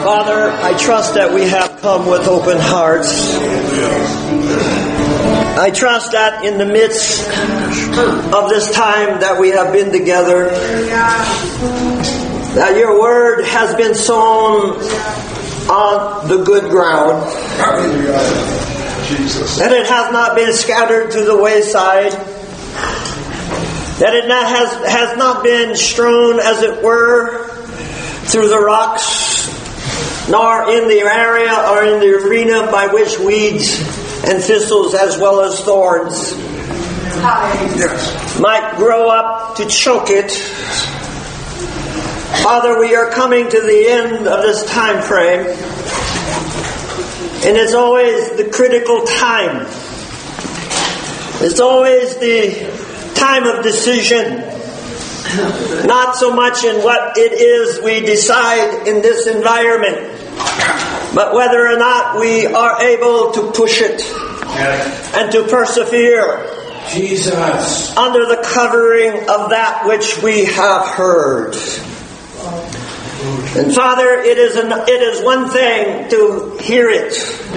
Father, I trust that we have come with open hearts. I trust that in the midst of this time that we have been together, that your word has been sown on the good ground. That it has not been scattered to the wayside. That it has not been strewn, as it were, through the rocks, nor in the area or in the arena by which weeds and thistles as well as thorns might grow up to choke it. Father, we are coming to the end of this time frame, and it's always the critical time. It's always the time of decision. Not so much in what it is we decide in this environment, but whether or not we are able to push it and to persevere under the covering of that which we have heard. And Father, it is one thing to hear it.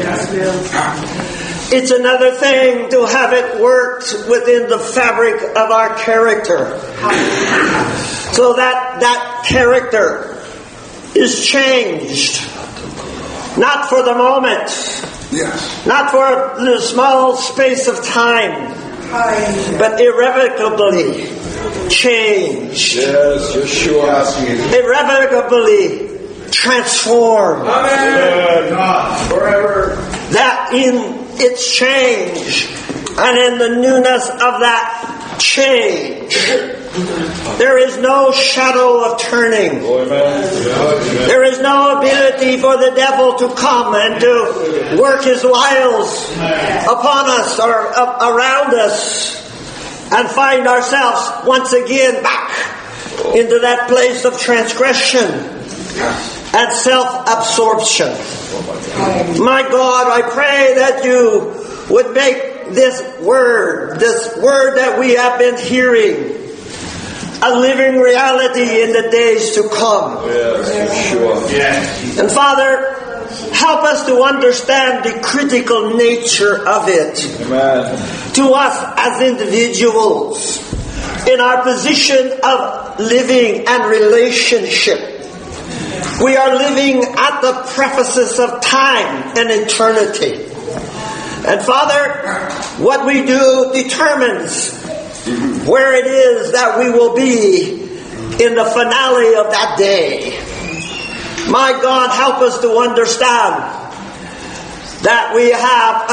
It's another thing to have it worked within the fabric of our character, so that character is changed, not for the moment, not for the small space of time, but irrevocably changed. Yes, Yeshua. Irrevocably transformed. Amen. Forever. That in its change and in the newness of that change, there is no shadow of turning. There is no ability for the devil to come and to work his wiles upon us or around us and find ourselves once again back into that place of transgression and self-absorption. My God, I pray that you would make this word that we have been hearing, a living reality in the days to come. Yes, sure. And Father, help us to understand the critical nature of it. Amen. To us as individuals, in our position of living and relationship. We are living at the prefaces of time and eternity. And Father, what we do determines where it is that we will be in the finale of that day. My God, help us to understand that we have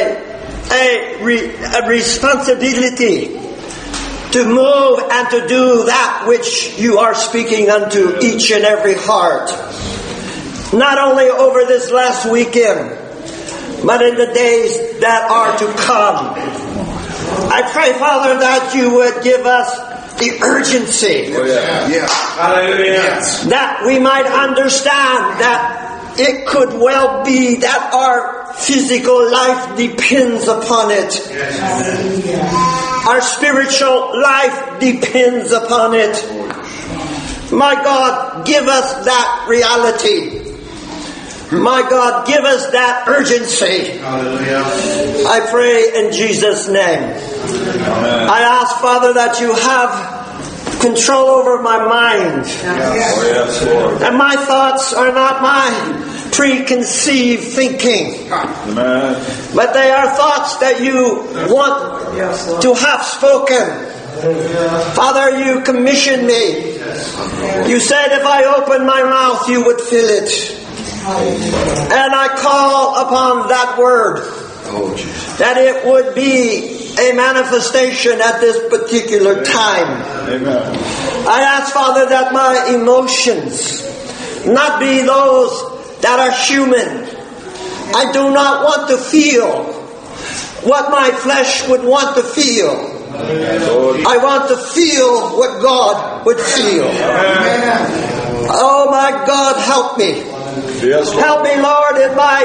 a responsibility to move and to do that which you are speaking unto each and every heart. Not only over this last weekend, but in the days that are to come. I pray, Father, that you would give us the urgency. That we might understand that it could well be that our physical life depends upon it. Our spiritual life depends upon it. My God, give us that reality. My God, give us that urgency. I pray in Jesus' name. I ask, Father, that you have control over my mind. And my thoughts are not my preconceived thinking. But they are thoughts that you want to have spoken. Father, you commissioned me. You said if I open my mouth, you would fill it. And I call upon that word, that it would be a manifestation at this particular time. Amen. I ask, Father, that my emotions not be those that are human. I do not want to feel what my flesh would want to feel. I want to feel what God would feel. Oh my God, help me. Help me, Lord, in my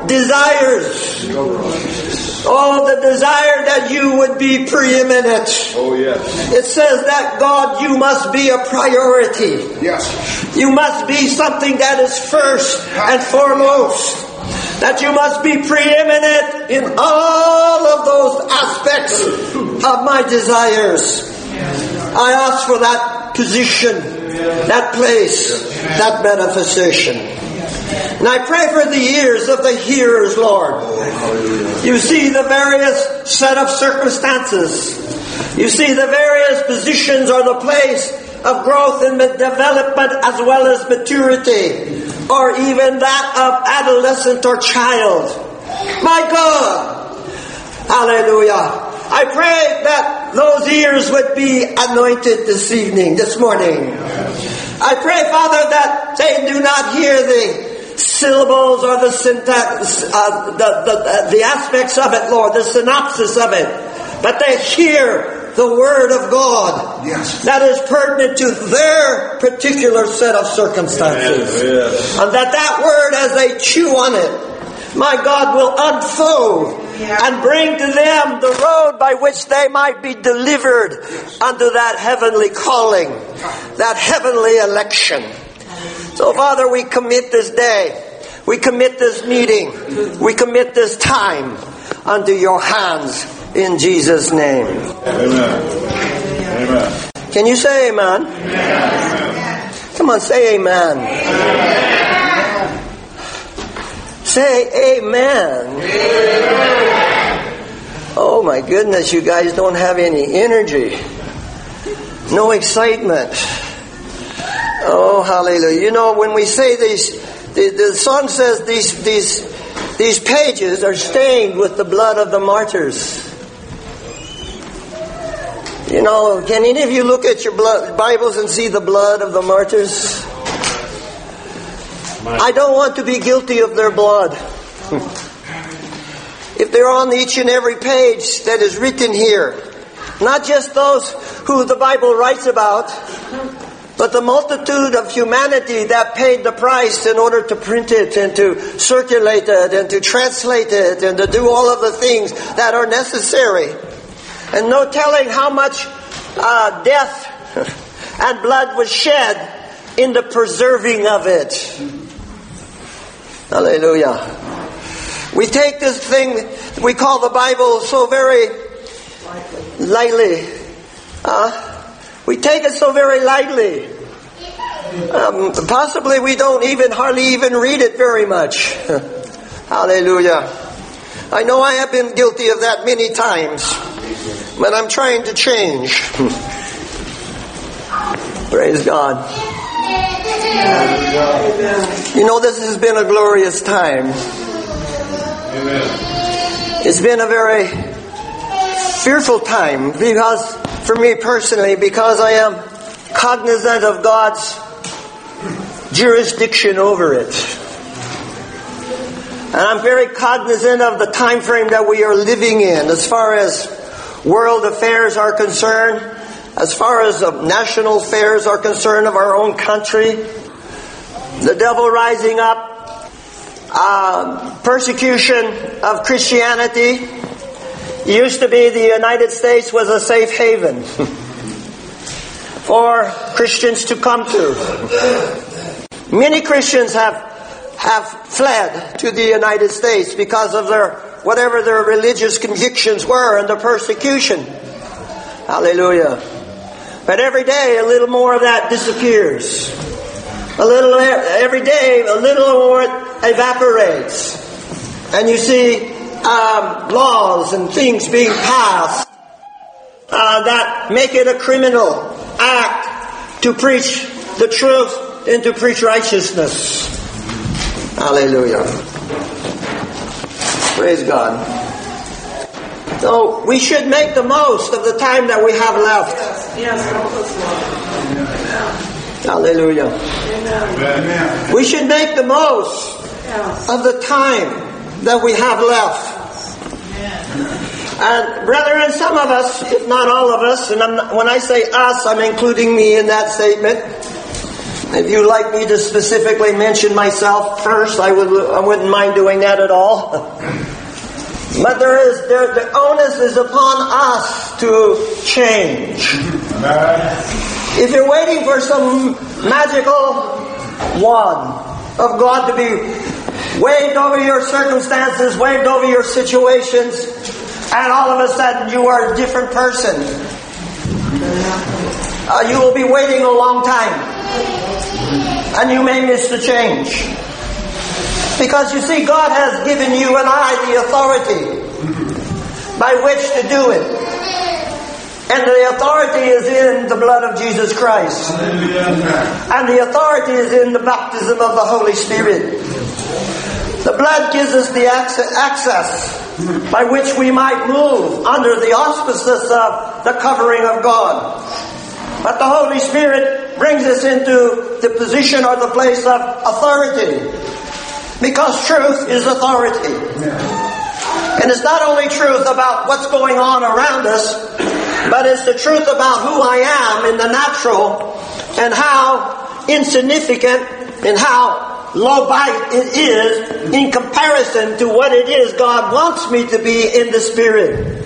desires. Oh, the desire that you would be preeminent. Oh, yes. It says that, God, you must be a priority. Yes. You must be something that is first and foremost. That you must be preeminent in all of those aspects of my desires. I ask for that position, that place, that manifestation. And I pray for the ears of the hearers, Lord. You see the various set of circumstances. You see the various positions or the place of growth and development as well as maturity, or even that of adolescent or child. My God! Hallelujah! I pray that those ears would be anointed this morning. I pray, Father, that they do not hear the syllables or the syntax, the aspects of it, Lord, the synopsis of it, but they hear the Word of God that is pertinent to their particular set of circumstances. Yes. And that Word, as they chew on it, my God, will unfold and bring to them the road by which they might be delivered unto that heavenly calling, that heavenly election. So, Father, we commit this day, we commit this meeting, we commit this time unto your hands in Jesus' name. Amen. Amen. Can you say amen? Amen. Come on, say amen. Amen. Say amen. Amen. Oh my goodness, you guys don't have any energy. No excitement. Oh, hallelujah. You know, when we say these, the song says these pages are stained with the blood of the martyrs. You know, can any of you look at your Bibles and see the blood of the martyrs? I don't want to be guilty of their blood. If they're on each and every page that is written here, not just those who the Bible writes about, but the multitude of humanity that paid the price in order to print it and to circulate it and to translate it and to do all of the things that are necessary. And no telling how much death and blood was shed in the preserving of it. Hallelujah. We take this thing we call the Bible so very lightly. We take it so very lightly. Possibly we don't hardly even read it very much. Hallelujah. I know I have been guilty of that many times, but I'm trying to change. Praise God. You know, this has been a glorious time. It's been a very fearful time for me personally, because I am cognizant of God's jurisdiction over it. And I'm very cognizant of the time frame that we are living in as far as world affairs are concerned, as far as national affairs are concerned of our own country. The devil rising up, persecution of Christianity. It used to be the United States was a safe haven for Christians to come to. Many Christians have fled to the United States because of whatever their religious convictions were and the persecution. Hallelujah. But every day a little more of that disappears. Every day a little more evaporates. And you see laws and things being passed that make it a criminal act to preach the truth and to preach righteousness. Hallelujah. Praise God. So we should make the most of the time that we have left. Yes. Hallelujah. Amen. We should make the most of the time that we have left. And brethren, some of us, if not all of us, and when I say us, I'm including me in that statement. If you'd like me to specifically mention myself first, I wouldn't mind doing that at all. But the onus is upon us to change. If you're waiting for some magical wand of God to be waved over your circumstances, waved over your situations, and all of a sudden you are a different person, you will be waiting a long time. And you may miss the change. Because you see, God has given you and I the authority by which to do it. And the authority is in the blood of Jesus Christ. And the authority is in the baptism of the Holy Spirit. The blood gives us the access by which we might move under the auspices of the covering of God. But the Holy Spirit brings us into the position or the place of authority. Because truth is authority. And it's not only truth about what's going on around us, but it's the truth about who I am in the natural and how insignificant and how low bite it is in comparison to what it is God wants me to be in the Spirit.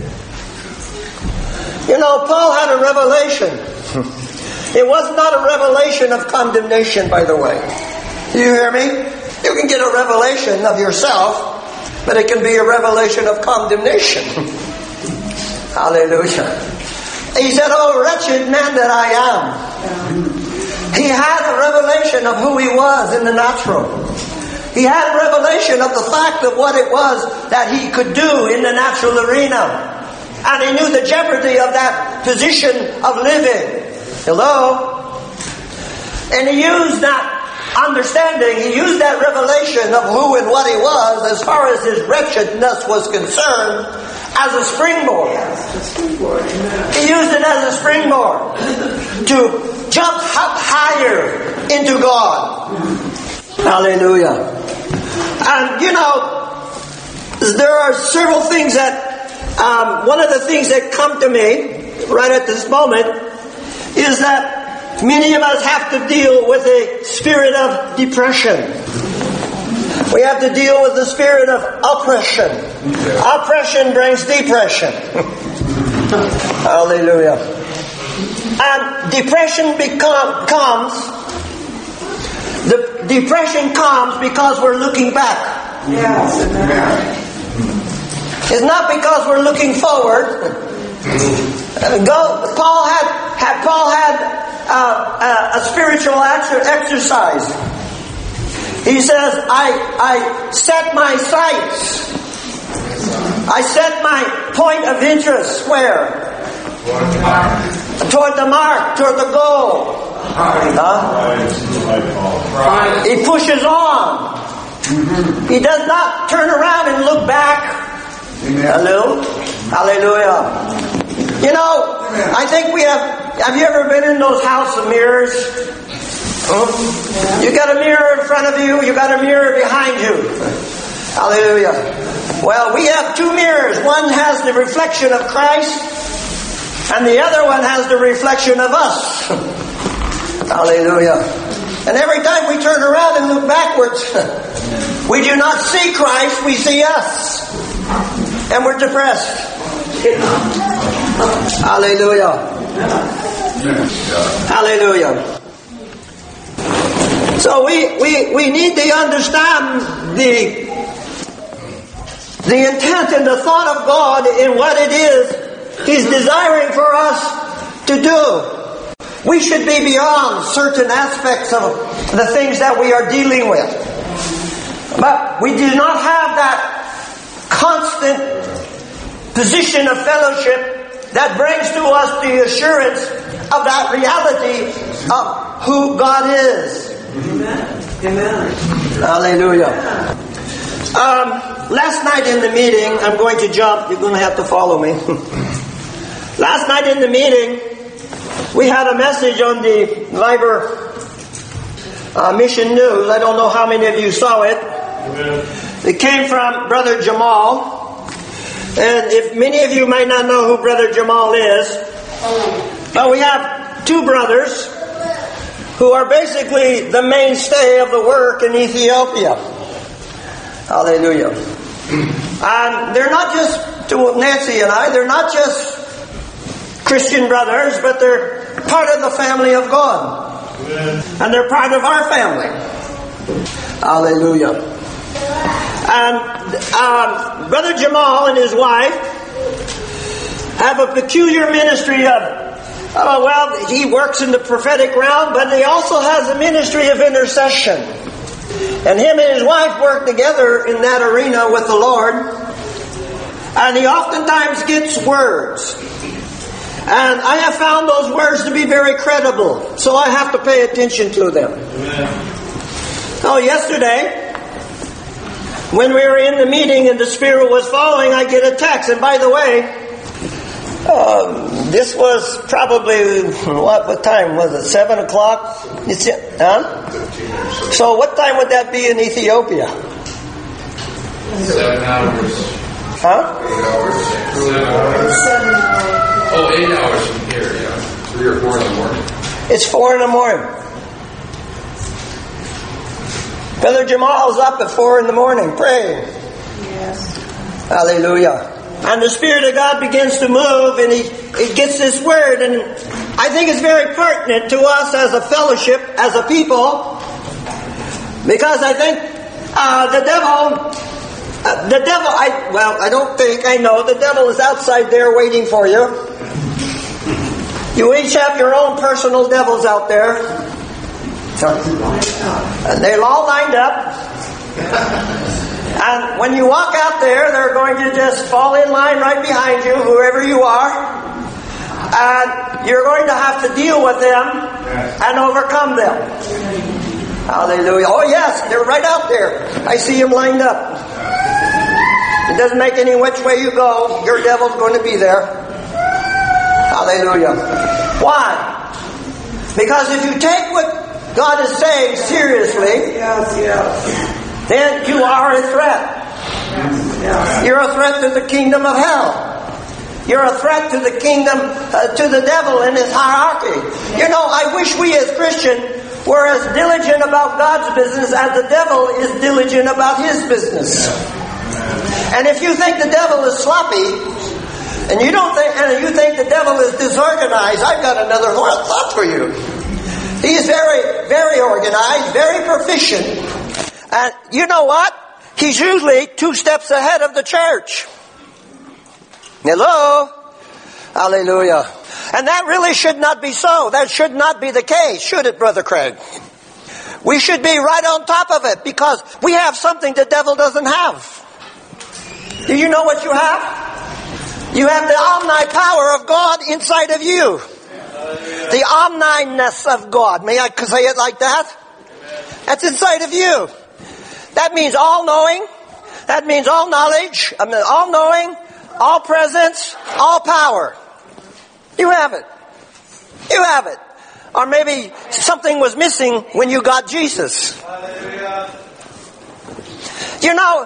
You know, Paul had a revelation. It was not a revelation of condemnation, by the way. Do you hear me? You can get a revelation of yourself, but it can be a revelation of condemnation. Hallelujah. He said, "Oh, wretched man that I am." He had a revelation of who he was in the natural. He had a revelation of the fact of what it was that he could do in the natural arena. And he knew the jeopardy of that position of living. Hello? And he used that understanding, he used that revelation of who and what he was as far as his wretchedness was concerned as a springboard. He used it as a springboard to jump up higher into God. Hallelujah. And you know, there are several things that one of the things that come to me right at this moment is that many of us have to deal with a spirit of depression. We have to deal with the spirit of oppression. Oppression brings depression. Hallelujah. And depression comes because we're looking back. Yes. It's not because we're looking forward. Paul had a spiritual exercise. He says, I set my sights. I set my point of interest where? Toward the mark, toward the goal. He pushes on. He does not turn around and look back. Hello? Hallelujah. You know, I think we have you ever been in those house of mirrors? You got a mirror in front of you, you got a mirror behind you. Hallelujah. Well, we have two mirrors. One has the reflection of Christ, and the other one has the reflection of us. Hallelujah. And every time we turn around and look backwards, we do not see Christ, we see us. And we're depressed. Hallelujah. Hallelujah. So we need to understand the intent and the thought of God in what it is He's desiring for us to do. We should be beyond certain aspects of the things that we are dealing with. But we do not have that constant position of fellowship that brings to us the assurance of that reality of who God is. Amen. Hallelujah. Last night in the meeting, I'm going to jump, you're going to have to follow me. Last night in the meeting, we had a message on the Viber Mission News. I don't know how many of you saw it. It came from Brother Jamal. And if many of you might not know who Brother Jamal is, but we have two brothers who are basically the mainstay of the work in Ethiopia. Hallelujah. And they're not just, to Nancy and I, they're not just Christian brothers, but they're part of the family of God. And they're part of our family. Hallelujah. And Brother Jamal and his wife have a peculiar ministry of, he works in the prophetic realm, but he also has a ministry of intercession. And him and his wife work together in that arena with the Lord. And he oftentimes gets words. And I have found those words to be very credible. So I have to pay attention to them. Oh, yesterday, when we were in the meeting and the Spirit was falling, I get a text. And by the way, this was probably, what time was it? 7 o'clock? So what time would that be in Ethiopia? 7 hours. Huh? 8 hours. 7 hours. Oh, 8 hours from here, yeah. 3 or 4 in the morning. It's 4 in the morning. Brother Jamal's up at 4 in the morning praying. Yes. Hallelujah. And the Spirit of God begins to move, and he gets this word, and I think it's very pertinent to us as a fellowship, as a people, because I think the devil, I don't think, I know, the devil is outside there waiting for you. You each have your own personal devils out there. And they're all lined up. And when you walk out there, they're going to just fall in line right behind you, whoever you are. And you're going to have to deal with them and overcome them. Hallelujah. Oh yes, they're right out there. I see them lined up. It doesn't make any which way you go, your devil's going to be there. Hallelujah. Why? Because if you take what God is saying seriously, then you are a threat. You're a threat to the kingdom of hell. You're a threat to the kingdom, to the devil and his hierarchy. You know, I wish we as Christians were as diligent about God's business as the devil is diligent about his business. And if you think the devil is sloppy, and you think the devil is disorganized, I've got another thought for you. He's very, very organized, very proficient. And you know what? He's usually 2 steps ahead of the church. Hello? Hallelujah. And that really should not be so. That should not be the case, should it, Brother Craig? We should be right on top of it because we have something the devil doesn't have. Do you know what you have? You have the omnipower of God inside of you. The omniness of God. May I say it like that? That's inside of you. That means all-knowing. That means all knowledge. All-knowing, all presence, all power. You have it. You have it. Or maybe something was missing when you got Jesus. You know,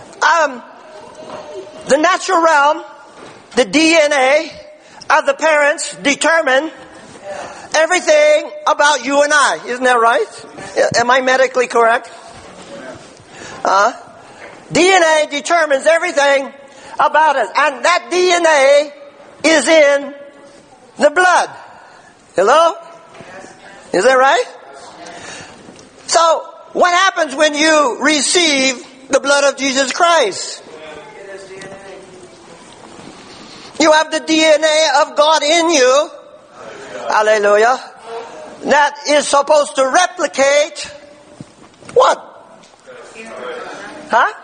the natural realm, the DNA of the parents determine everything about you and I. Isn't that right? Am I medically correct? DNA determines everything about us. And that DNA is in the blood. Hello? Is that right? So, what happens when you receive the blood of Jesus Christ? You have the DNA of God in you. Hallelujah. That is supposed to replicate what? Huh?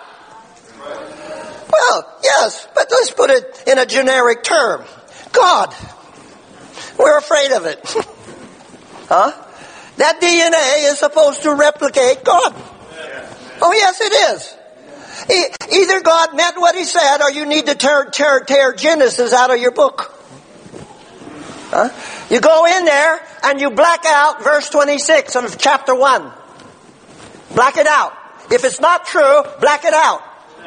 Well, yes, but let's put it in a generic term. God. We're afraid of it. Huh? That DNA is supposed to replicate God. Oh, yes, it is. Either God meant what He said, or you need to tear Genesis out of your book. Huh? You go in there and you black out verse 26 of chapter 1. Black it out. If it's not true, black it out.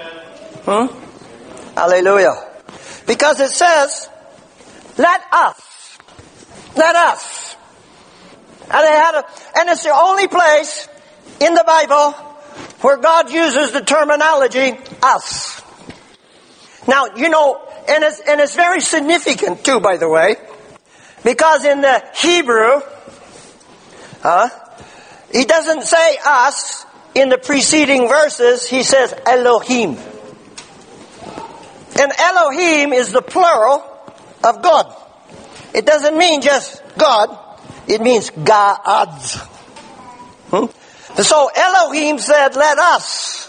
Hallelujah. Because it says, let us And it's the only place in the Bible where God uses the terminology us. Now, you know, and it's very significant too, by the way, because in the Hebrew, he doesn't say us in the preceding verses, he says Elohim. And Elohim is the plural of God. It doesn't mean just God, it means gods. So Elohim said, let us.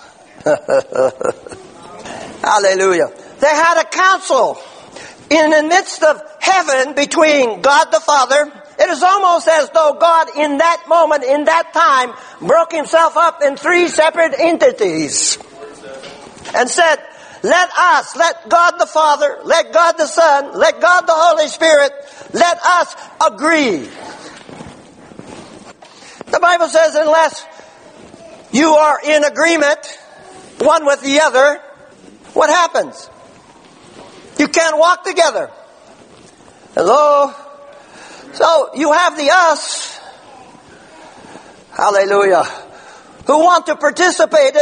Hallelujah. They had a council in the midst of heaven between God the Father. It is almost as though God in that moment, in that time, broke himself up in three separate entities. And said, let us, let God the Father, let God the Son, let God the Holy Spirit, let us agree. The Bible says unless you are in agreement, one with the other, what happens? You can't walk together. Hello? So you have the us, hallelujah, who want to participate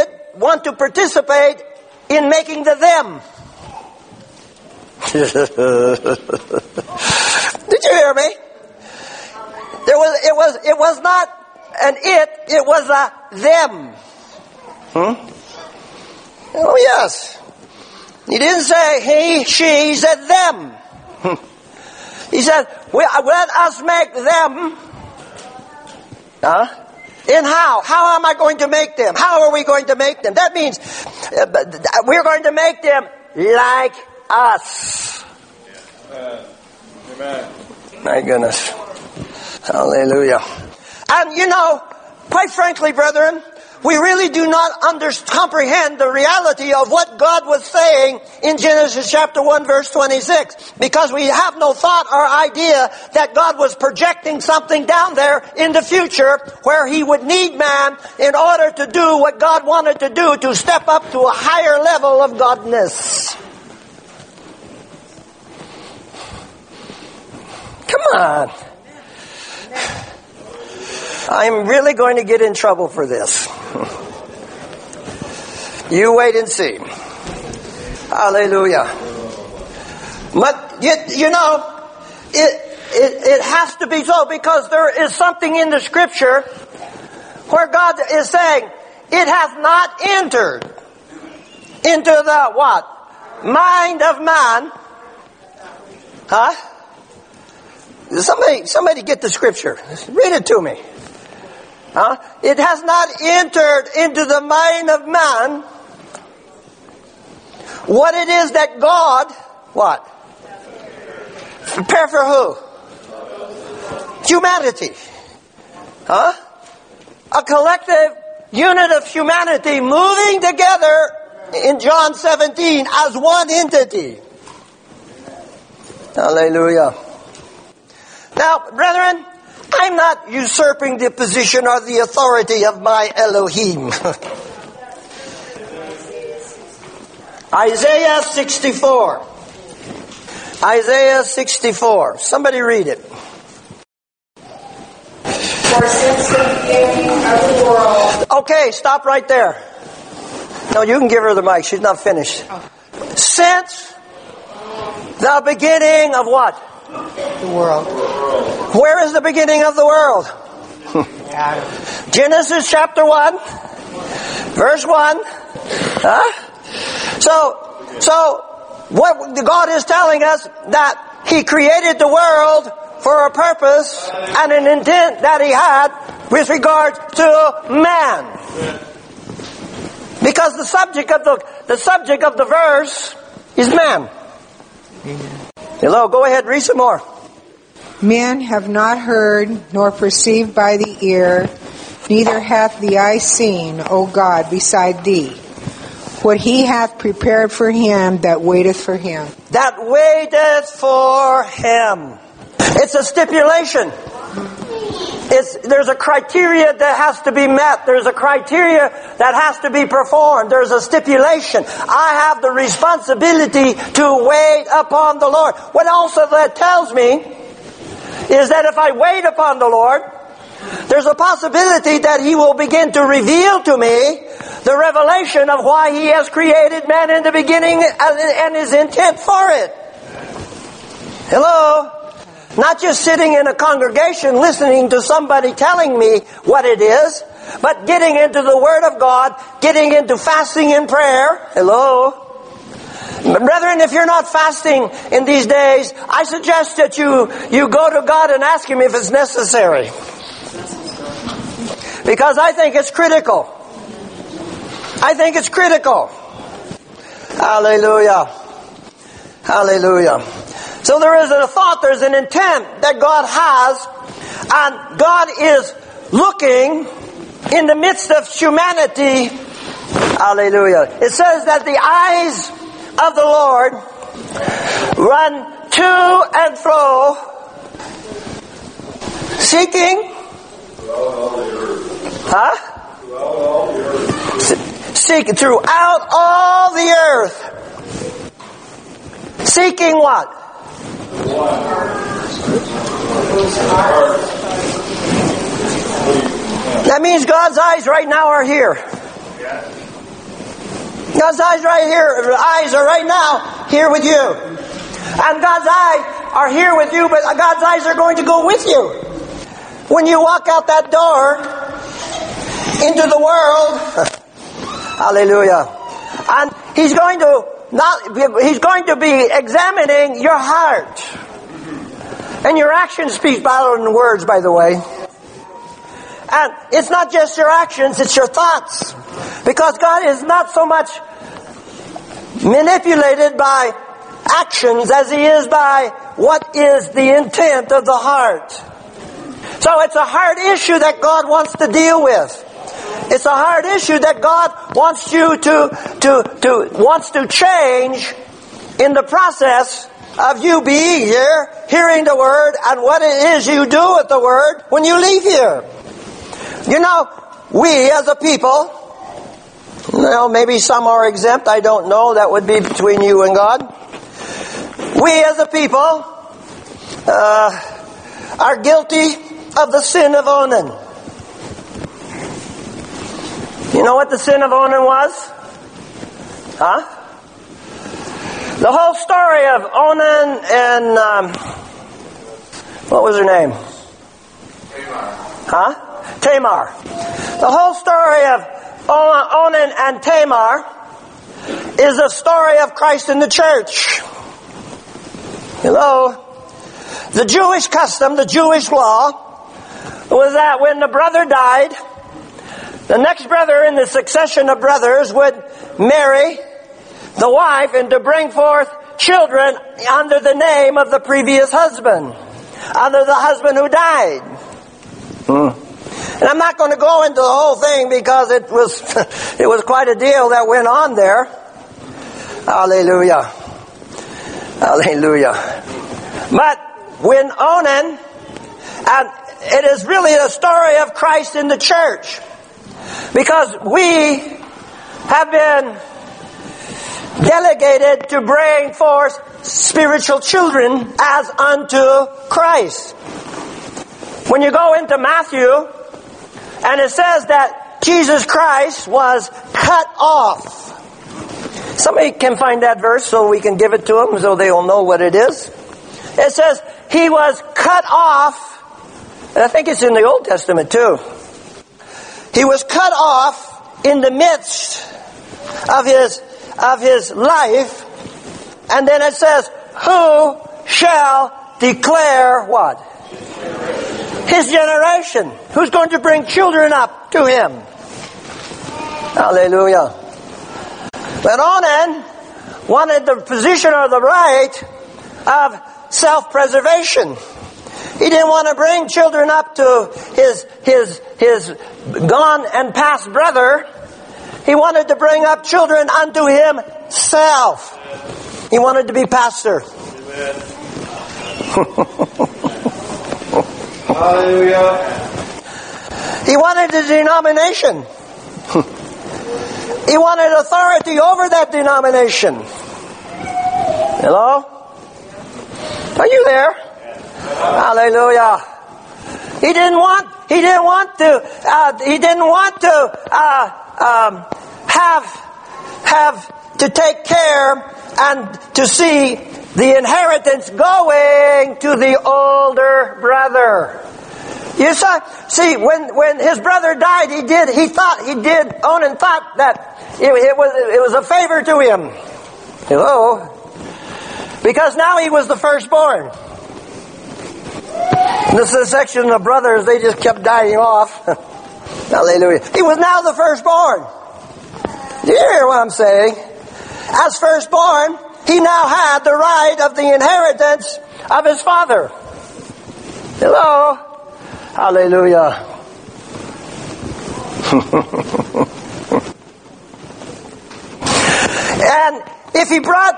in making the them. Did you hear me? It was not an it was a them. Oh yes. He didn't say he, she, he said them. He said, let us make them. In how? How am I going to make them? How are we going to make them? That means we're going to make them like us. Amen. My goodness. Hallelujah. And you know, quite frankly, brethren, we really do not comprehend the reality of what God was saying in Genesis chapter 1 verse 26. Because we have no thought or idea that God was projecting something down there in the future where He would need man in order to do what God wanted to do, to step up to a higher level of godness. Come on. I'm really going to get in trouble for this. You wait and see. Hallelujah. But you know, it has to be so, because there is something in the Scripture where God is saying, it has not entered into the what? Mind of man. Huh? Somebody get the Scripture. Read it to me. It has not entered into the mind of man what it is that God, what? Prepare for who? Humanity. A collective unit of humanity moving together in John 17 as one entity. Hallelujah. Now, brethren, I'm not usurping the position or the authority of my Elohim. Isaiah 64. Isaiah 64. Somebody read it. For since the beginning of the world. Okay, stop right there. No, you can give her the mic. She's not finished. Since the beginning of what? The world. Where is the beginning of the world? Genesis chapter 1, verse 1. So what God is telling us, that He created the world for a purpose and an intent that He had with regard to man. Because the subject of the verse is man. Amen. Hello, go ahead, read some more. Men have not heard, nor perceived by the ear, neither hath the eye seen, O God, beside Thee, what He hath prepared for him that waiteth for Him. That waiteth for Him. It's a stipulation. There's a criteria that has to be met. There's a criteria that has to be performed. There's a stipulation. I have the responsibility to wait upon the Lord. What also that tells me is that if I wait upon the Lord, There's a possibility that He will begin to reveal to me the revelation of why He has created man in the beginning and His intent for it. Hello? Not just sitting in a congregation listening to somebody telling me what it is, but getting into the Word of God, getting into fasting and prayer. Hello? Brethren, if you're not fasting in these days, I suggest that you go to God and ask Him if it's necessary. Because I think it's critical. I think it's critical. Hallelujah. Hallelujah. So there is a thought, there's an intent that God has, and God is looking in the midst of humanity. Hallelujah. It says that the eyes of the Lord run to and fro, seeking, seeking throughout all the earth. Seeking what? That means God's eyes right now are here. God's eyes right here. Eyes are right now here with you. And God's eyes are here with you, but God's eyes are going to go with you. When you walk out that door into the world, hallelujah. And He's going to be examining your heart. And your actions speak louder than words, by the way. And it's not just your actions, it's your thoughts. Because God is not so much manipulated by actions as He is by what is the intent of the heart. So it's a hard issue that God wants to deal with. It's a hard issue that God wants you wants to change in the process of you being here, hearing the Word, and what it is you do with the Word when you leave here. You know, we as a people, well, maybe some are exempt, I don't know, that would be between you and God. We as a people are guilty of the sin of Onan. You know what the sin of Onan was? Huh? The whole story of Onan and, what was her name? Tamar. Huh? Tamar. The whole story of Onan and Tamar is a story of Christ in the church. Hello? The Jewish custom, the Jewish law, was that when the brother died, the next brother in the succession of brothers would marry the wife and to bring forth children under the name of the previous husband, under the husband who died. And I'm not going to go into the whole thing because it was quite a deal that went on there. Hallelujah. Hallelujah. But when Onan, and it is really a story of Christ in the church, because we have been delegated to bring forth spiritual children as unto Christ. When you go into Matthew, and it says that Jesus Christ was cut off. Somebody can find that verse so we can give it to them so they'll know what it is. It says He was cut off. And I think it's in the Old Testament too. He was cut off in the midst of his life. And then it says, who shall declare what? His generation. Who's going to bring children up to him? Hallelujah. But Onan wanted the position or the right of self-preservation. He didn't want to bring children up to his gone and past brother. He wanted to bring up children unto himself. He wanted to be pastor. Hallelujah. He wanted a denomination. He wanted authority over that denomination. Hello? Are you there? Hallelujah. He didn't want He didn't want to. He didn't want to have to take care and to see the inheritance going to the older brother. You see, when his brother died, Onan thought that it was a favor to him. Hello? Because now he was the firstborn. This is a section of brothers, they just kept dying off. Hallelujah. He was now the firstborn. Do you hear what I'm saying? As firstborn, he now had the right of the inheritance of his father. Hello? Hallelujah. And if he brought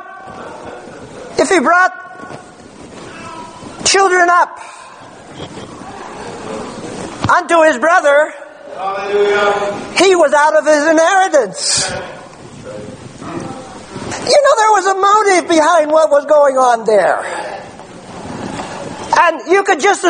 children up unto his brother, he was out of his inheritance. You know, there was a motive behind what was going on there. And you could just,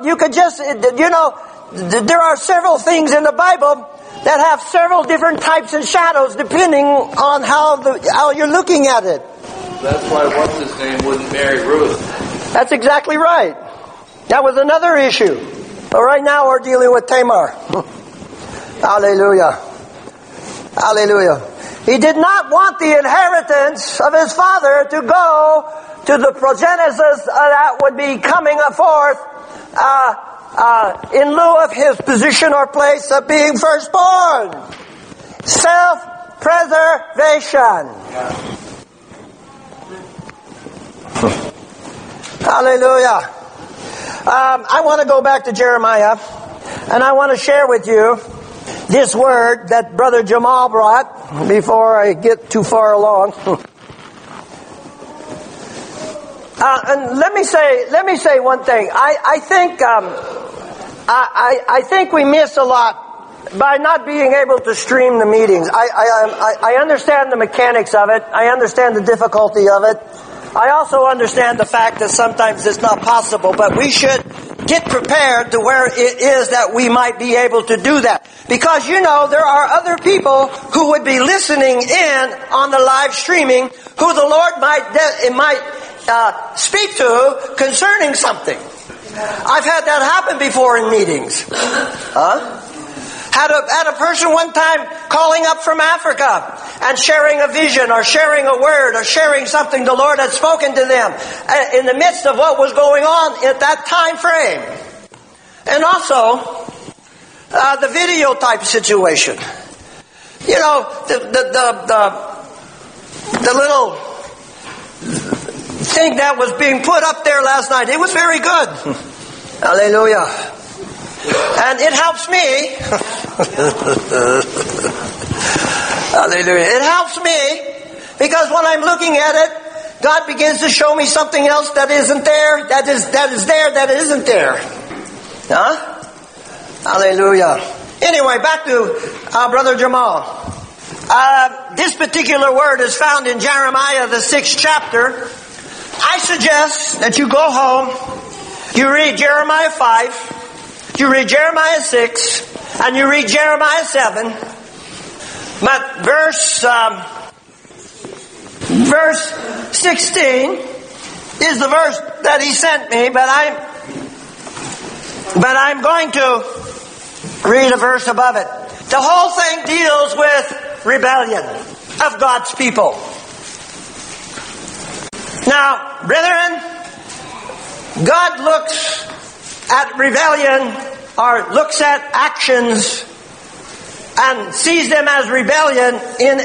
there are several things in the Bible that have several different types and shadows depending on how you're looking at it. That's why what's his name wouldn't marry Ruth. That's exactly right. That was another issue. But right now we're dealing with Tamar. Hallelujah. Hallelujah. He did not want the inheritance of his father to go to the progenesis that would be coming forth in lieu of his position or place of being firstborn. Self-preservation. Hallelujah. I want to go back to Jeremiah, and I want to share with you this word that Brother Jamal brought before I get too far along. And let me say one thing. I think we miss a lot by not being able to stream the meetings. I understand the mechanics of it. I understand the difficulty of it. I also understand the fact that sometimes it's not possible, but we should get prepared to where it is that we might be able to do that. Because there are other people who would be listening in on the live streaming who the Lord might speak to concerning something. I've had that happen before in meetings. Had a person one time calling up from Africa and sharing a vision or sharing a word or sharing something the Lord had spoken to them in the midst of what was going on at that time frame. And also, the video type situation. The little thing that was being put up there last night, it was very good. Hallelujah. And it helps me. Hallelujah. It helps me because when I'm looking at it, God begins to show me something else that isn't there, that is there, that isn't there. Huh? Hallelujah. Anyway, back to Brother Jamal. This particular word is found in Jeremiah, the 6th chapter. I suggest that you go home, you read Jeremiah 5, you read Jeremiah 6, and you read Jeremiah 7. But verse 16 is the verse that he sent me, but I'm going to read a verse above it. The whole thing deals with rebellion of God's people. Now, brethren, God looks at rebellion or looks at actions and sees them as rebellion in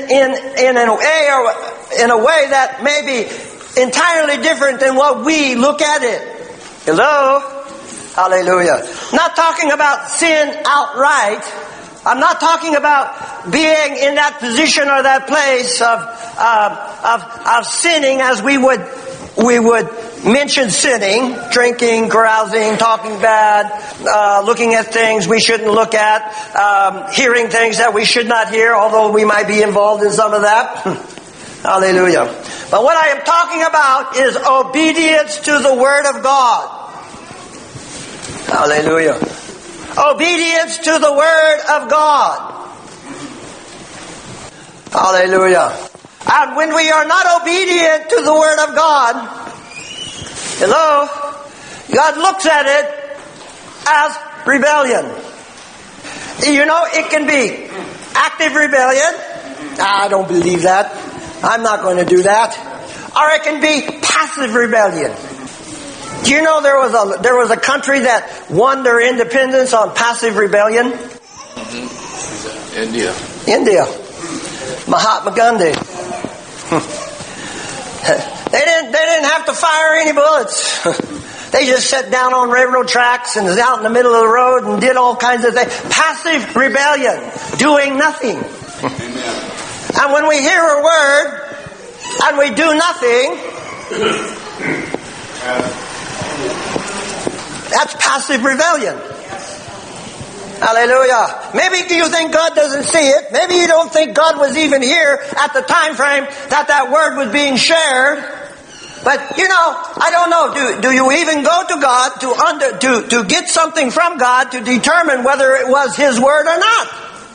a way that may be entirely different than what we look at it. Hello? Hallelujah. Not talking about sin outright. I'm not talking about being in that position or that place of sinning as we would mention sinning, drinking, carousing, talking bad, looking at things we shouldn't look at, hearing things that we should not hear, although we might be involved in some of that. Hallelujah. But what I am talking about is obedience to the Word of God. Hallelujah. Obedience to the Word of God. Hallelujah. And when we are not obedient to the Word of God, hello, God looks at it as rebellion. You know, it can be active rebellion. I don't believe that. I'm not going to do that. Or it can be passive rebellion. Do you know there was a country that won their independence on passive rebellion? India. Mahatma Gandhi. They didn't have to fire any bullets. They just sat down on railroad tracks and was out in the middle of the road and did all kinds of things. Passive rebellion, doing nothing. And when we hear a word and we do nothing, that's passive rebellion. Hallelujah. Maybe you think God doesn't see it. Maybe you don't think God was even here at the time frame that word was being shared. But, you know, I don't know. Do you even go to God to get something from God to determine whether it was His word or not?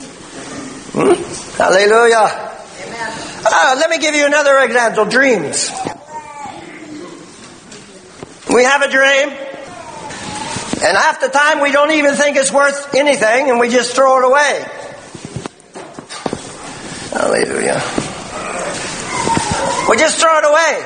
Hallelujah. Let me give you another example. Dreams. We have a dream, and half the time we don't even think it's worth anything, and we just throw it away. Hallelujah. We just throw it away.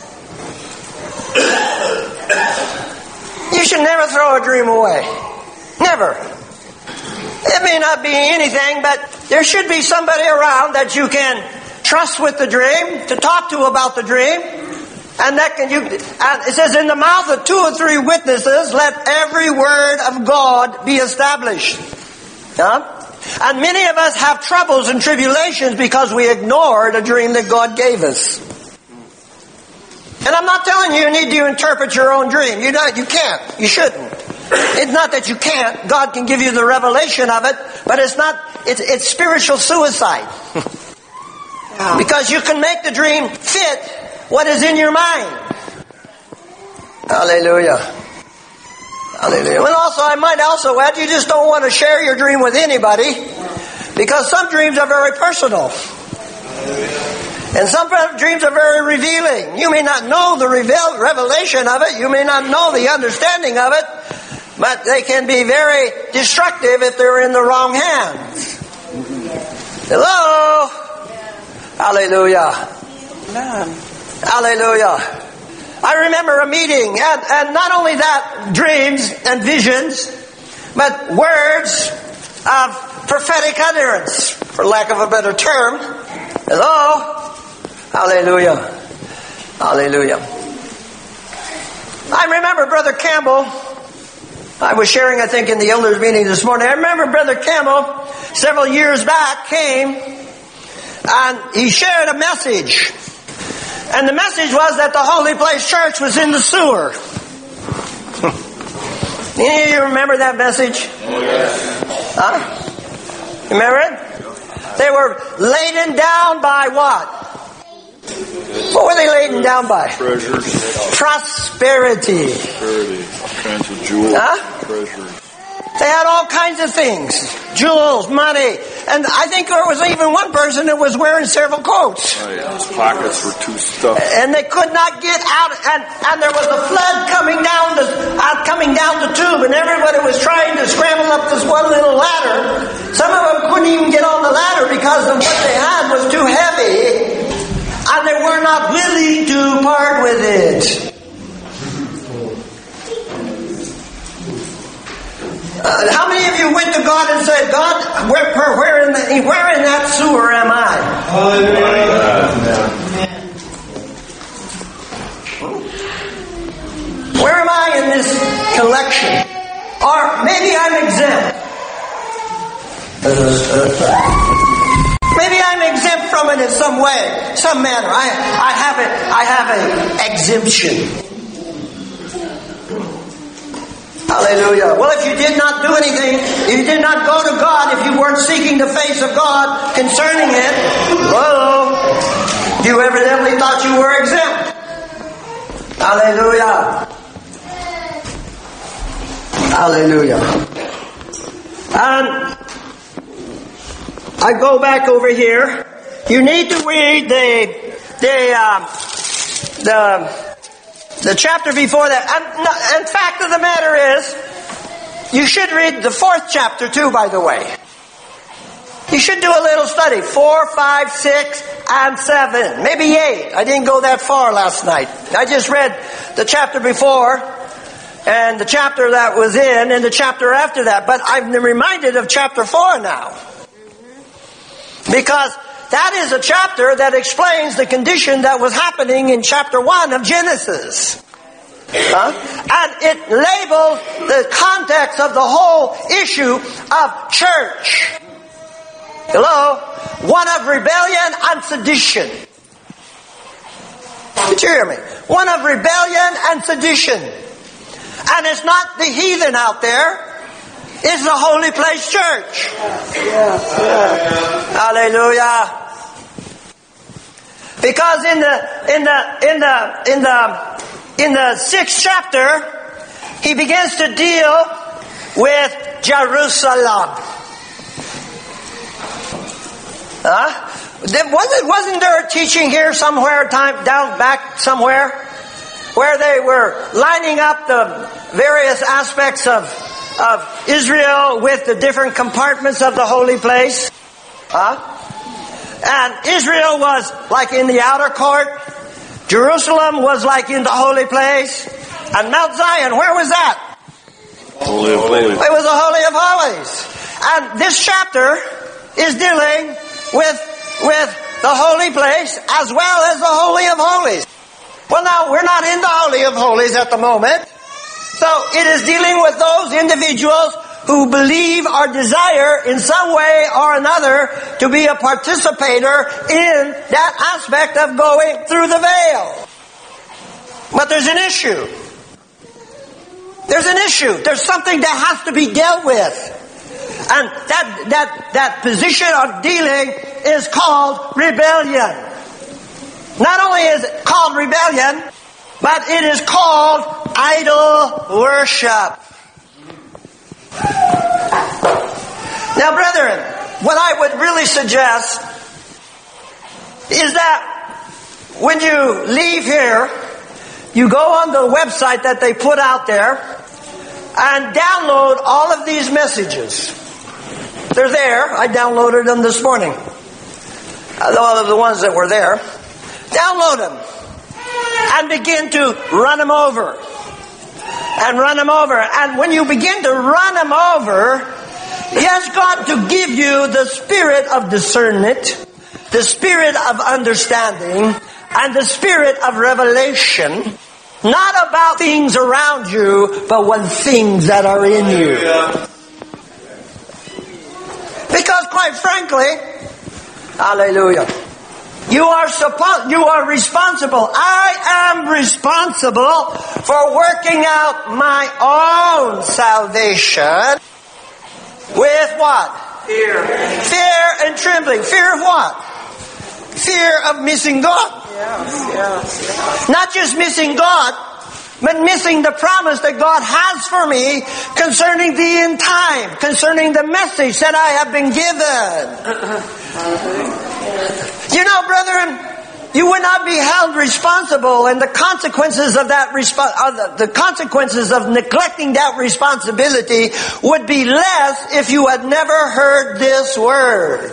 You should never throw a dream away. Never. It may not be anything, but there should be somebody around that you can trust with the dream, to talk to about the dream. And it says, in the mouth of 2 or 3 witnesses, let every word of God be established. And many of us have troubles and tribulations because we ignored a dream that God gave us. And I'm not telling you need to interpret your own dream. You can't. You shouldn't. It's not that you can't. God can give you the revelation of it, but it's spiritual suicide. Because you can make the dream fit what is in your mind. Hallelujah. Hallelujah. And also, I might also add, you just don't want to share your dream with anybody, because some dreams are very personal. And some dreams are very revealing. You may not know the revelation of it. You may not know the understanding of it. But they can be very destructive if they're in the wrong hands. Hello? Hallelujah. Amen. Hallelujah. I remember a meeting, and not only that, dreams and visions, but words of prophetic utterance, for lack of a better term. Hello? Hallelujah. Hallelujah. I remember Brother Campbell. I was sharing, I think, in the elders meeting this morning. I remember Brother Campbell several years back came and he shared a message. And the message was that the Holy Place Church was in the sewer. Any of you remember that message? Huh? Remember it? They were laden down by what? What were they laden down by? Treasures. Prosperity. All kinds of jewels. Treasures. They had all kinds of things. Jewels, money. And I think there was even one person that was wearing several coats. Right. His pockets were too stuffed. And they could not get out. And there was a flood coming down the tube. And everybody was trying to scramble up this one little ladder. Some of them couldn't even get on the ladder because of what they had was too heavy. And they were not willing to part with it. How many of you went to God and said, God, where in that sewer am I? Where am I in this collection? Or maybe I'm exempt. Maybe I'm exempt from it in some way, some manner. I have an exemption. Hallelujah. Well, if you did not do anything, if you did not go to God, if you weren't seeking the face of God concerning it, well, you evidently thought you were exempt. Hallelujah. Hallelujah. And I go back over here. You need to read the chapter before that. And fact of the matter is, you should read the 4th chapter too, by the way. You should do a little study. 4, 5, 6, and 7. Maybe 8. I didn't go that far last night. I just read the chapter before, and the chapter that was in, and the chapter after that. But I'm reminded of chapter 4 now. Because that is a chapter that explains the condition that was happening in chapter 1 of Genesis. And it labels the context of the whole issue of church. Hello? One of rebellion and sedition. Did you hear me? One of rebellion and sedition. And it's not the heathen out there. It's the holy place church. Hallelujah. Because in the 6th chapter, he begins to deal with Jerusalem. Wasn't there a teaching here somewhere, down back somewhere, where they were lining up the various aspects of Israel with the different compartments of the holy place? And Israel was like in the outer court. Jerusalem was like in the holy place. And Mount Zion, where was that? Holy of Holies. It was the Holy of Holies. And this chapter is dealing with the holy place as well as the Holy of Holies. Well, now, we're not in the Holy of Holies at the moment. So it is dealing with those individuals who believe or desire in some way or another to be a participator in that aspect of going through the veil. But there's an issue. There's an issue. There's something that has to be dealt with. And that position of dealing is called rebellion. Not only is it called rebellion, but it is called idol worship. Now, brethren, what I would really suggest is that when you leave here, you go on the website that they put out there and download all of these messages. They're there. I downloaded them this morning. All of the ones that were there. Download them. And begin to run them over. And run them over. And when you begin to run them over, He has got to give you the spirit of discernment, the spirit of understanding, and the spirit of revelation. Not about things around you, but with things that are in you. Because quite frankly, hallelujah, you are responsible. I am responsible for working out my own salvation with what? Fear. Fear and trembling. Fear of what? Fear of missing God. Yes. Not just missing God, but missing the promise that God has for me concerning the end time, concerning the message that I have been given. You know, brethren, you would not be held responsible, and the consequences of that the consequences of neglecting that responsibility would be less if you had never heard this word.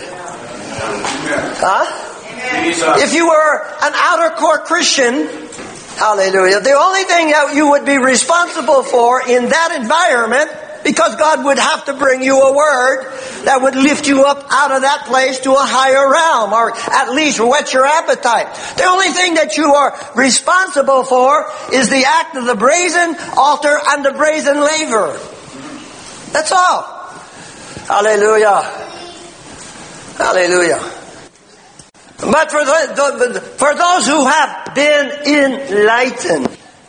If you were an outer court Christian, hallelujah, the only thing that you would be responsible for in that environment, because God would have to bring you a word that would lift you up out of that place to a higher realm, or at least whet your appetite. The only thing that you are responsible for is the act of the brazen altar and the brazen laver. That's all. Hallelujah. Hallelujah. But for those who have been enlightened,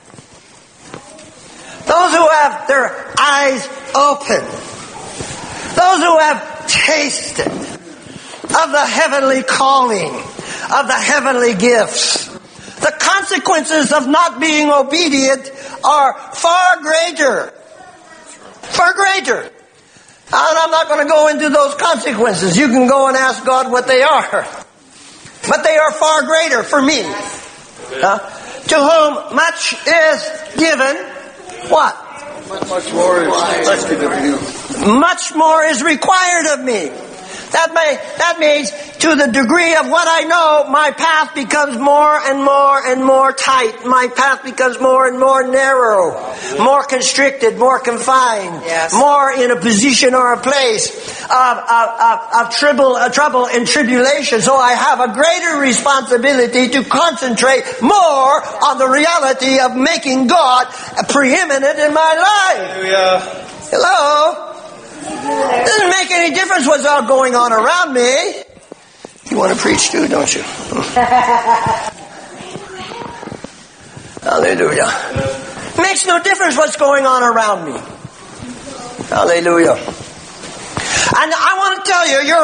those who have their eyes open, those who have tasted of the heavenly calling, of the heavenly gifts, the consequences of not being obedient are far greater. Far greater. And I'm not going to go into those consequences. You can go and ask God what they are. But they are far greater for me. To whom much is given, what? Much more is expected of you. Much more is required of me. That means to the degree of what I know, my path becomes more and more and more tight. My path becomes more and more narrow, more constricted, more confined, more in a position or a place of trouble and tribulation. So I have a greater responsibility to concentrate more on the reality of making God preeminent in my life. Hallelujah. Hello? It doesn't make any difference what's all going on around me. You want to preach too, don't you? Hallelujah. Makes no difference what's going on around me. Hallelujah. And I want to tell you,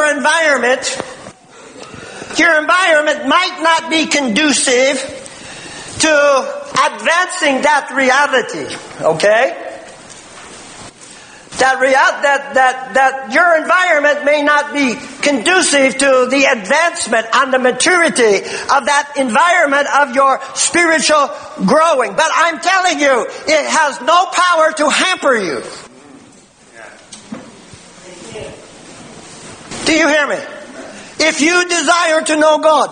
your environment might not be conducive to advancing that reality. Okay? That your environment may not be conducive to the advancement and the maturity of that environment of your spiritual growing. But I'm telling you, it has no power to hamper you. Do you hear me? If you desire to know God,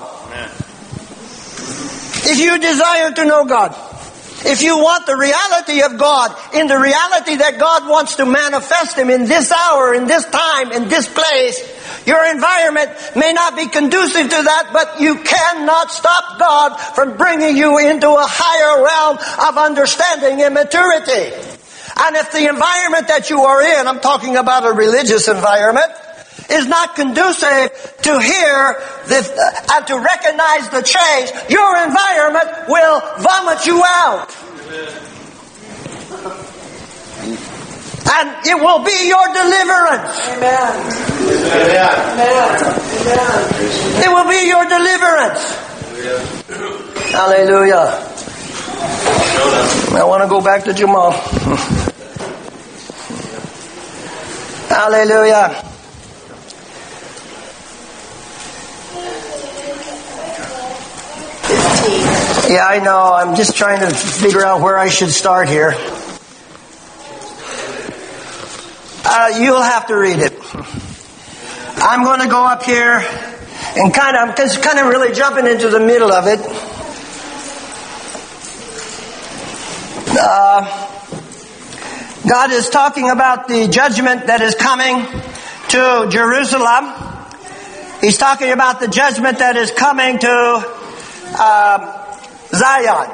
if you want the reality of God, in the reality that God wants to manifest Him in this hour, in this time, in this place, your environment may not be conducive to that, but you cannot stop God from bringing you into a higher realm of understanding and maturity. And if the environment that you are in, I'm talking about a religious environment, is not conducive to hear this, and to recognize the change, your environment will vomit you out. And it will be your deliverance. Amen. It will be your deliverance. Hallelujah. I want to go back to Jamal. Hallelujah. Yeah, I know. I'm just trying to figure out where I should start here. You'll have to read it. I'm going to go up here and kind of really jumping into the middle of it. God is talking about the judgment that is coming to Jerusalem. He's talking about the judgment that is coming to Zion.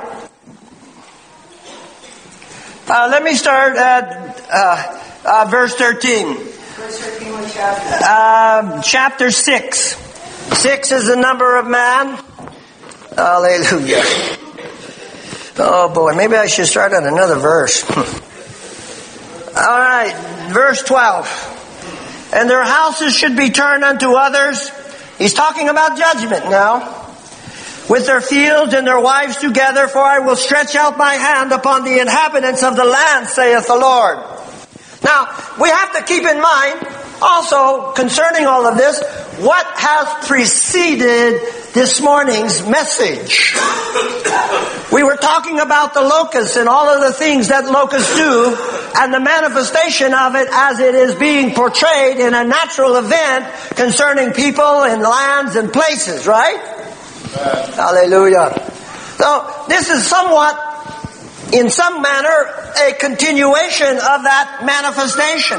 Let me start at verse 13. Verse 13, what chapter? Chapter 6. 6 is the number of man. Hallelujah. Oh boy, maybe I should start at another verse. All right, verse 12. And their houses should be turned unto others. He's talking about judgment now. With their fields and their wives together, for I will stretch out my hand upon the inhabitants of the land, saith the Lord. Now, we have to keep in mind, also, concerning all of this, what has preceded this morning's message. We were talking about the locusts and all of the things that locusts do, and the manifestation of it as it is being portrayed in a natural event concerning people and lands and places, right? Hallelujah. So this is somewhat, in some manner, a continuation of that manifestation.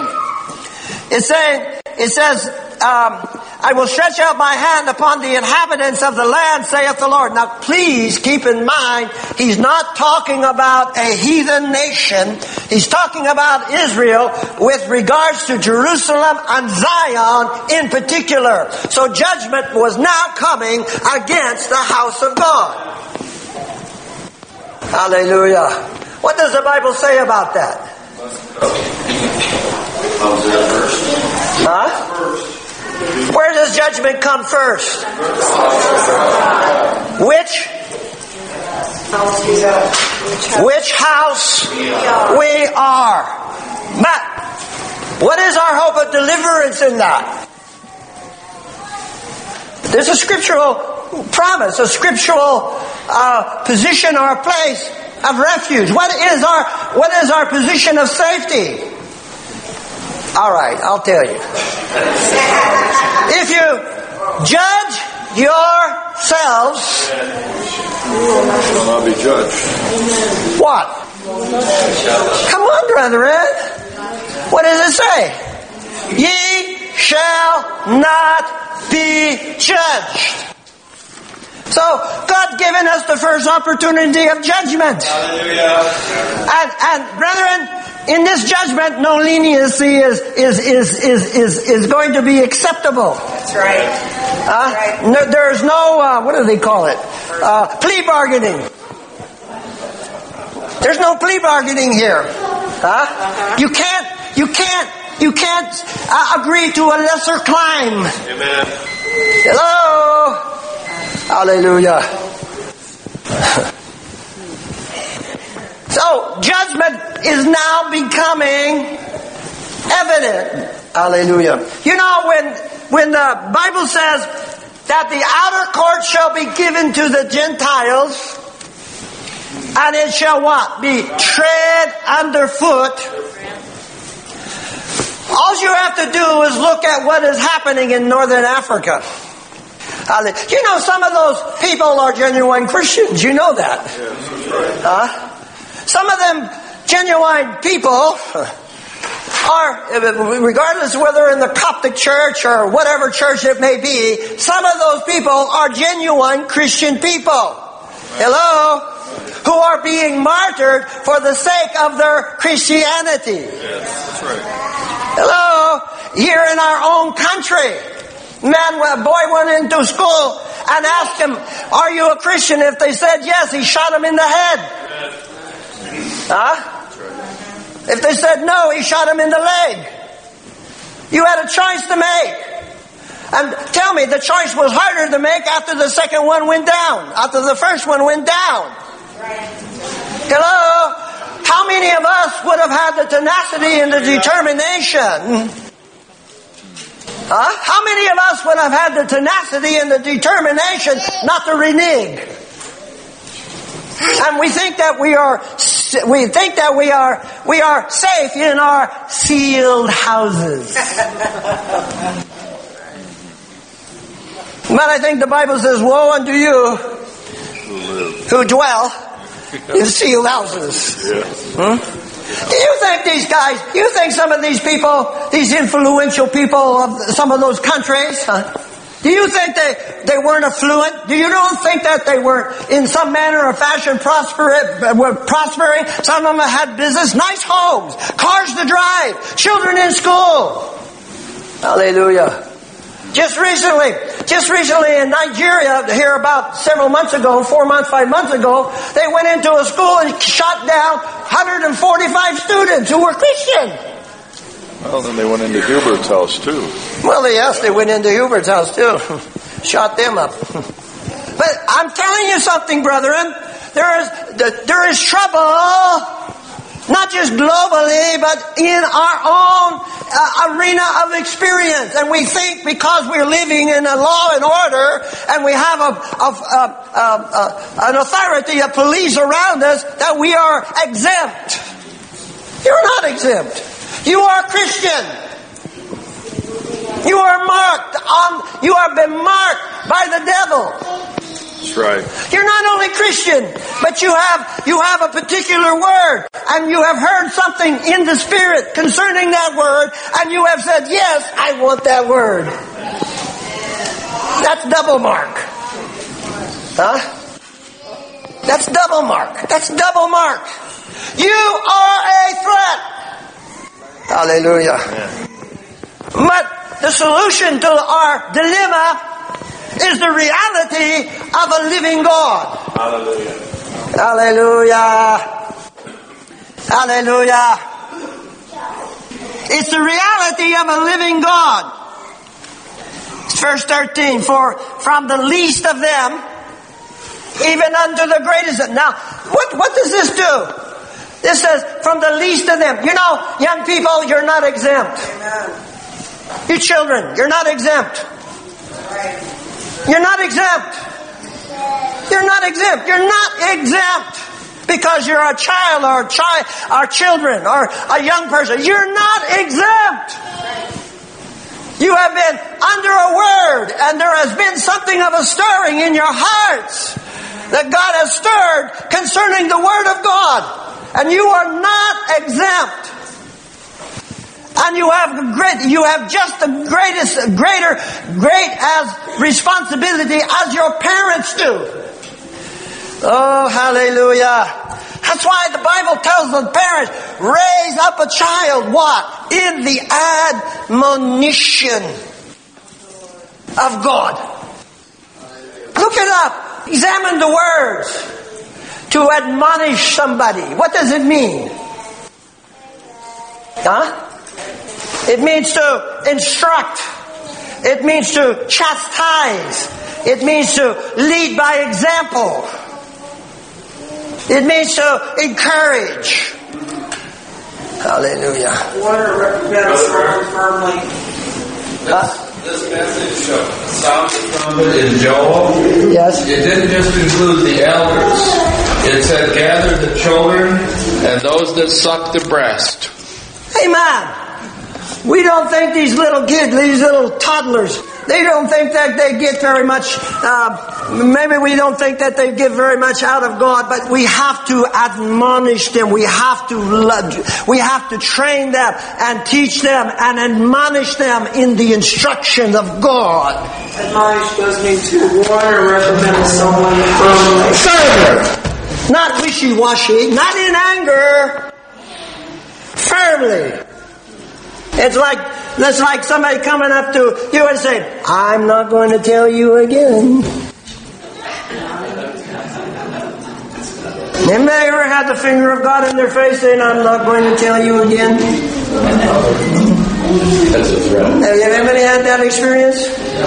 It says, I will stretch out my hand upon the inhabitants of the land, saith the Lord. Now please keep in mind, he's not talking about a heathen nation. He's talking about Israel with regards to Jerusalem and Zion in particular. So judgment was now coming against the house of God. Hallelujah. What does the Bible say about that? Huh? Where does judgment come first? Which house? We are. But What is our hope of deliverance in that? There's a scriptural promise, a scriptural position or a place of refuge. What is our position of safety? All right, I'll tell you. If you judge yourselves, You shall not be judged. what? Come on, brethren. What does it say? Ye shall not be judged. So, God given us the first opportunity of judgment. And brethren, in this judgment, no leniency is going to be acceptable. That's right. There's no, what do they call it? Plea bargaining. There's no plea bargaining here. You can't agree to a lesser crime. Amen. Hello? Hallelujah. So, judgment is now becoming evident. Hallelujah. You know, when the Bible says that the outer court shall be given to the Gentiles, and it shall what? Be tread underfoot. All you have to do is look at what is happening in Northern Africa. You know, some of those people are genuine Christians. You know that. Yes, that's right. Some of them genuine people are, regardless of whether in the Coptic church or whatever church it may be, some of those people are genuine Christian people. Hello? Who are being martyred for the sake of their Christianity. Yes, that's right. Hello? Here in our own country, a boy went into school and asked him, "Are you a Christian?" If they said yes, he shot him in the head. If they said no, he shot him in the leg. You had a choice to make. And tell me, the choice was harder to make after the second one went down, after the first one went down. Hello? How many of us would have had the tenacity and the determination? How many of us would have had the tenacity and the determination not to renege? And we think that we are safe in our sealed houses. But I think the Bible says, "Woe unto you who dwell in sealed houses." Do you think some of these people, these influential people of some of those countries, do you think they weren't affluent? Do you don't think that they were in some manner or fashion prospering? Some of them had business, nice homes, cars to drive, children in school. Hallelujah. Just recently in Nigeria, here about several months ago, 5 months ago, they went into a school and shot down 145 students who were Christian. Well, then they went into Hubert's house too. Well, yes, they went into Hubert's house too. Shot them up. But I'm telling you something, brethren. There is trouble, not just globally, but in our own arena of experience. And we think because we're living in a law and order, and we have an authority, a police around us, that we are exempt. You're not exempt. You are Christian. You are you have been marked by the devil. That's right. You're not only Christian, but you have a particular word, and you have heard something in the Spirit concerning that word, and you have said, "Yes, I want that word." That's double mark. That's double mark. That's double mark. You are a threat. Hallelujah. But the solution to our dilemma is the reality of a living God. Hallelujah. Hallelujah. Hallelujah. It's the reality of a living God. Verse 13, "For from the least of them, even unto the greatest." Now, what does this do? This says, from the least of them. You know, young people, you're not exempt. You children, you're not exempt. You're not exempt. You're not exempt. You're not exempt because you're a child or children or a young person. You're not exempt. You have been under a word, and there has been something of a stirring in your hearts that God has stirred concerning the Word of God. And you are not exempt. And you have just the great as responsibility as your parents do. Oh, hallelujah. That's why the Bible tells the parents, raise up a child, what? In the admonition of God. Look it up. Examine the words. To admonish somebody. What does it mean? It means to instruct. It means to chastise. It means to lead by example. It means to encourage. Hallelujah. Water represents firmly. This message sounded from it in Joel. Yes. It didn't just include the elders. It said, gather the children and those that suck the breast. Amen. We don't think these little kids, these little toddlers, they don't think that they get very much, maybe we don't think that they get very much out of God, but we have to admonish them. We have to train them and teach them and admonish them in the instruction of God. Admonish does mean to warn or reprimand someone firmly. Not wishy-washy, not in anger. Firmly. It's like somebody coming up to you and saying, I'm not going to tell you again. Anybody ever had the finger of God in their face saying, I'm not going to tell you again? That's a threat. Have anybody had that experience?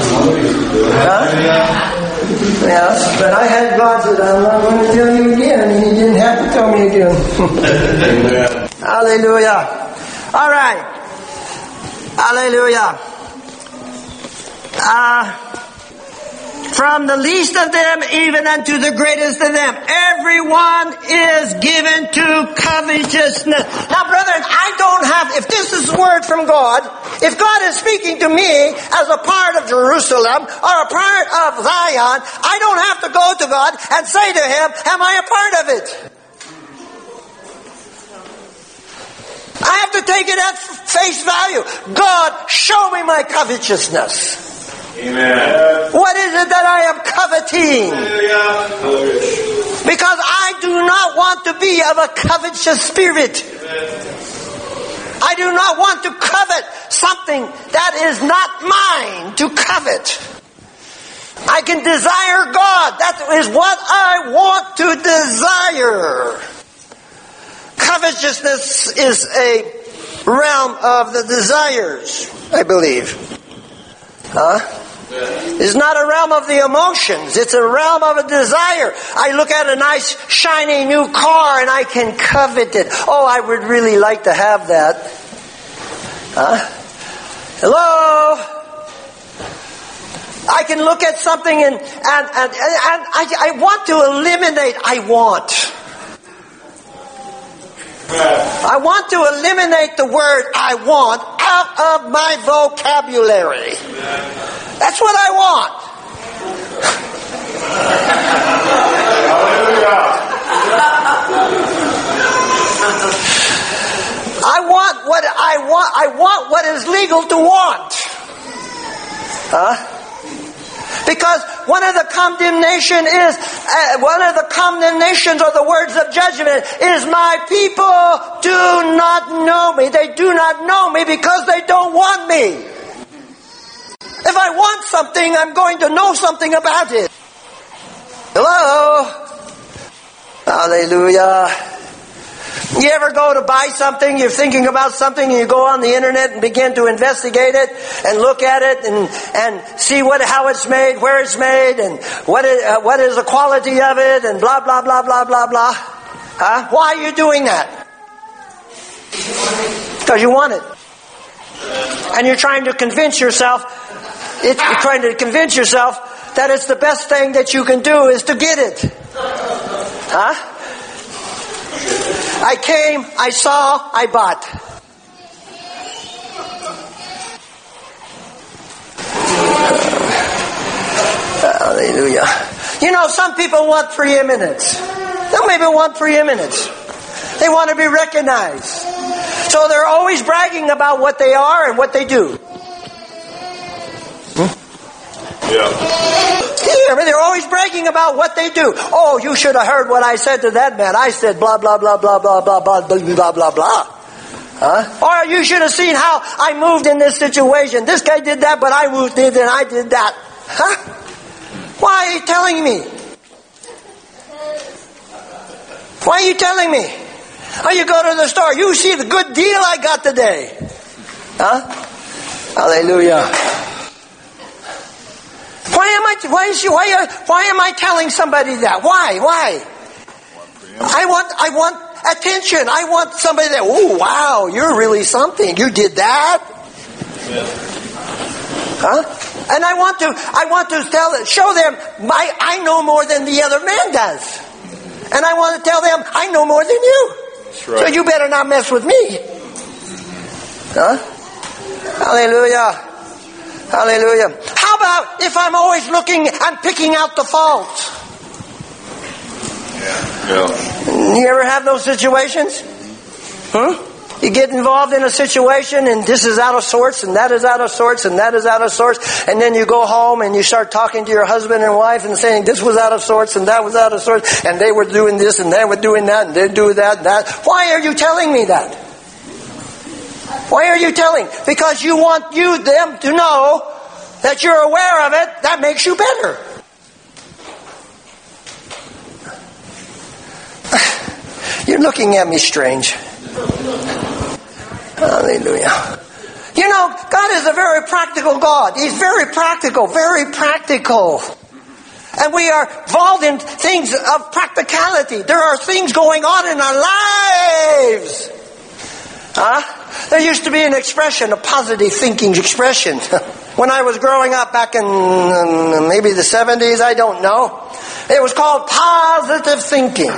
Yes, but I had God said, I'm not going to tell you again, and He didn't have to tell me again. Hallelujah. All right. Hallelujah. From the least of them even unto the greatest of them, everyone is given to covetousness. Now, brethren, I don't have, if this is a word from God, if God is speaking to me as a part of Jerusalem or a part of Zion, I don't have to go to God and say to Him, am I a part of it? I have to take it at face value. God, show me my covetousness. Amen. What is it that I am coveting? Because I do not want to be of a covetous spirit. I do not want to covet something that is not mine to covet. I can desire God. That is what I want to desire. Covetousness is a realm of the desires, I believe. It's not a realm of the emotions. It's a realm of a desire. I look at a nice, shiny new car and I can covet it. Oh, I would really like to have that. Hello? I can look at something and I want to eliminate I want. I want to eliminate the word I want out of my vocabulary. That's what I want. I want what I want. I want what is legal to want. Because one of the condemnations or the words of judgment is my people do not know me. They do not know me because they don't want me. If I want something, I'm going to know something about it. Hello? Hallelujah. You ever go to buy something, you're thinking about something, and you go on the internet and begin to investigate it and look at it and see how it's made, where it's made, and what is the quality of it, and blah, blah, blah, blah, blah, blah. Why are you doing that? Because you want it. And you're trying to convince yourself, that it's the best thing that you can do is to get it. Huh? I came, I saw, I bought. Hallelujah. You know, some people want preeminence. Some people want preeminence. They want to be recognized. So they're always bragging about what they are and what they do. Yeah, but they're always bragging about what they do. Oh, you should have heard what I said to that man. I said blah, blah, blah, blah, blah, blah, blah, blah, blah, blah. Huh? Or you should have seen how I moved in this situation. This guy did that, but I moved it and I did that. Huh? Why are you telling me? Why are you telling me? Or you go to the store, you see the good deal I got today. Huh? Hallelujah. Why am I telling somebody that? Why? I want attention. I want somebody that, oh wow, you're really something. You did that. Huh? And I want to show them I know more than the other man does. And I want to tell them I know more than you. That's right. So you better not mess with me. Huh? Hallelujah. Hallelujah. How about if I'm always looking and picking out the faults? Yeah. You ever have those situations? Huh? You get involved in a situation and this is out of sorts and that is out of sorts and that is out of sorts, and then you go home and you start talking to your husband and wife and saying this was out of sorts and that was out of sorts and they were doing this and they were doing that and they do that and that. Why are you telling me that? Why are you telling? Because you want them to know that you're aware of it. That makes you better. You're looking at me strange. Hallelujah. You know, God is a very practical God. He's very practical, very practical. And we are involved in things of practicality. There are things going on in our lives. There used to be an expression, a positive thinking expression. When I was growing up back in maybe the 70s, I don't know. It was called positive thinking.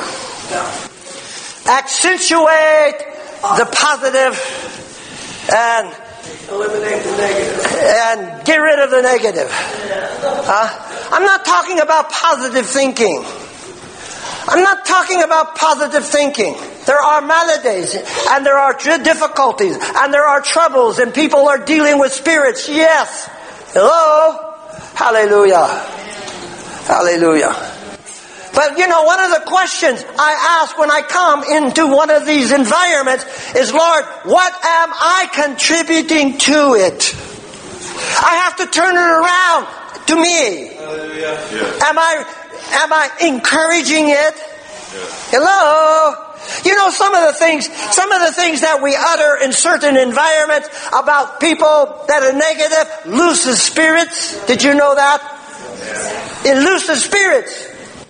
Accentuate the positive and eliminate the negative. And get rid of the negative. I'm not talking about positive thinking. I'm not talking about positive thinking. There are maladies, and there are difficulties, and there are troubles, and people are dealing with spirits. Yes. Hello? Hallelujah. Hallelujah. But you know, one of the questions I ask when I come into one of these environments is, Lord, what am I contributing to it? I have to turn it around to me. Hallelujah. Am I encouraging it? Hello? You know, some of the things that we utter in certain environments about people that are negative looses spirits. Did you know that? It looses spirits.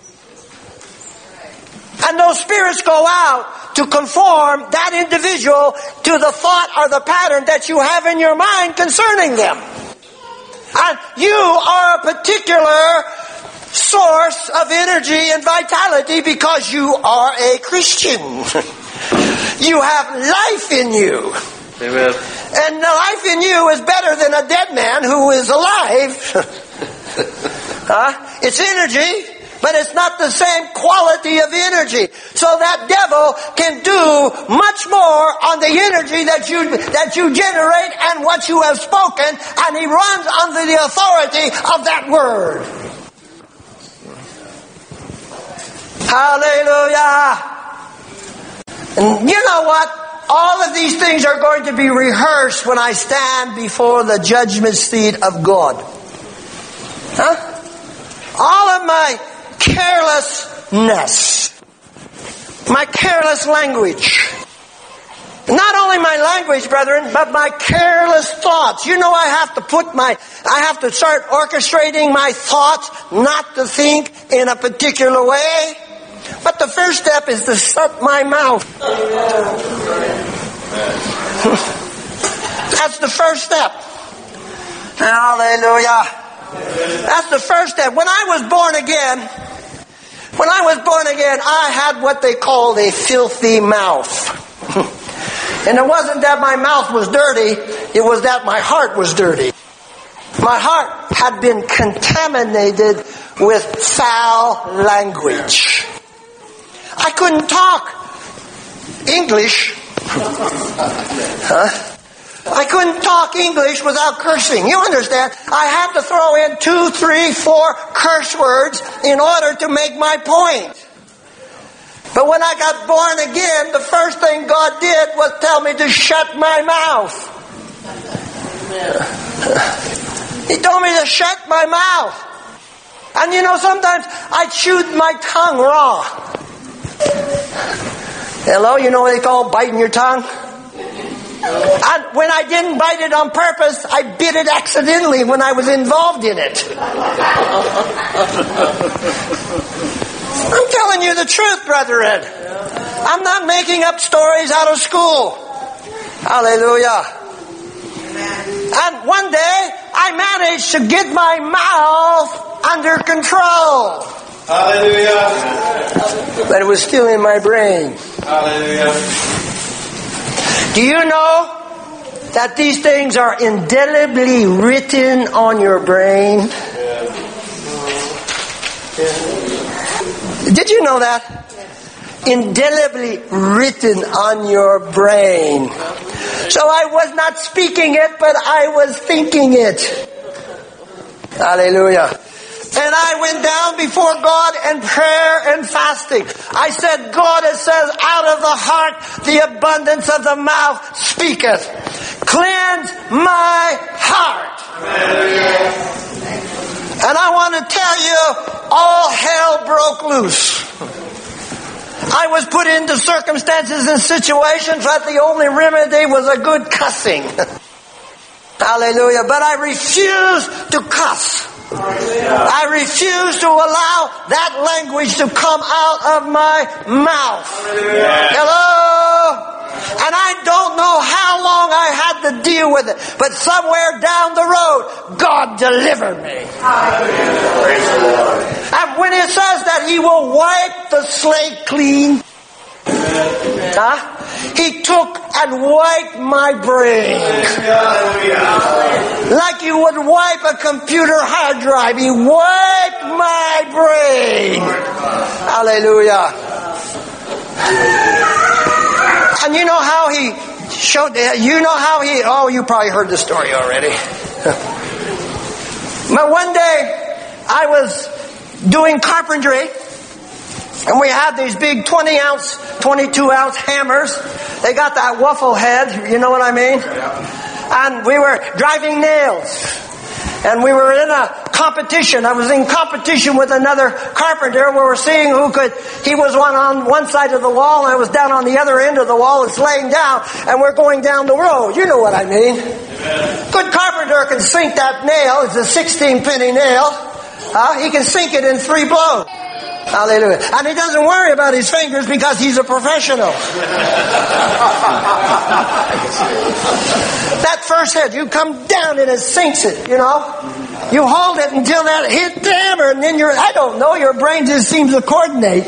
And those spirits go out to conform that individual to the thought or the pattern that you have in your mind concerning them. And you are a particular source of energy and vitality because you are a Christian. You have life in you. Amen. And the life in you is better than a dead man who is alive. It's energy, but it's not the same quality of energy. So that devil can do much more on the energy that you generate and what you have spoken, and he runs under the authority of that word. Hallelujah. And you know what? All of these things are going to be rehearsed when I stand before the judgment seat of God. All of my carelessness, my careless language. Not only my language, brethren, but my careless thoughts. You know, I have to start orchestrating my thoughts not to think in a particular way. But the first step is to shut my mouth. That's the first step. Hallelujah. That's the first step. When I was born again, I had what they called a filthy mouth. And it wasn't that my mouth was dirty, it was that my heart was dirty. My heart had been contaminated with foul language. I couldn't talk English. I couldn't talk English without cursing. You understand? I had to throw in 2, 3, 4 curse words in order to make my point. But when I got born again, the first thing God did was tell me to shut my mouth. He told me to shut my mouth. And sometimes I chewed my tongue raw. Hello, you know what they call biting your tongue? And when I didn't bite it on purpose, I bit it accidentally when I was involved in it. I'm telling you the truth, brethren. I'm not making up stories out of school. Hallelujah. And one day, I managed to get my mouth under control. Hallelujah. But it was still in my brain. Hallelujah. Do you know that these things are indelibly written on your brain? Did you know that? Indelibly written on your brain. So I was not speaking it, but I was thinking it. Hallelujah. And I went down before God in prayer and fasting. I said, God, it says, out of the heart, the abundance of the mouth speaketh. Cleanse my heart. And I want to tell you, all hell broke loose. I was put into circumstances and situations that the only remedy was a good cussing. Hallelujah. But I refused to cuss. I refuse to allow that language to come out of my mouth. Hello? And I don't know how long I had to deal with it, but somewhere down the road, God delivered me. And when it says that He will wipe the slate clean, He took and wiped my brain. Like you would wipe a computer hard drive. He wiped my brain. Hallelujah. And you know how He showed that? You probably heard the story already. But one day, I was doing carpentry. And we had these big 20-ounce, 22-ounce hammers. They got that waffle head, you know what I mean? And we were driving nails. And we were in a competition. I was in competition with another carpenter. We were seeing he was on one side of the wall, and I was down on the other end of the wall. It's laying down, and we're going down the road. You know what I mean? Good carpenter can sink that nail. It's a 16-penny nail. He can sink it in 3 blows. Hallelujah. And he doesn't worry about his fingers because he's a professional. That first head, you come down and it sinks it, You hold it until that hit the hammer, and then your brain just seems to coordinate.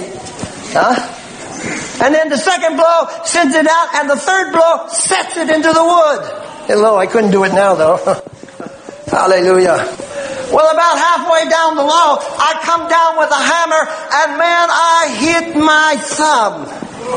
And then the second blow sends it out, and the third blow sets it into the wood. Hello, I couldn't do it now though. Hallelujah. Well, about halfway down the low, I come down with a hammer, and man, I hit my thumb.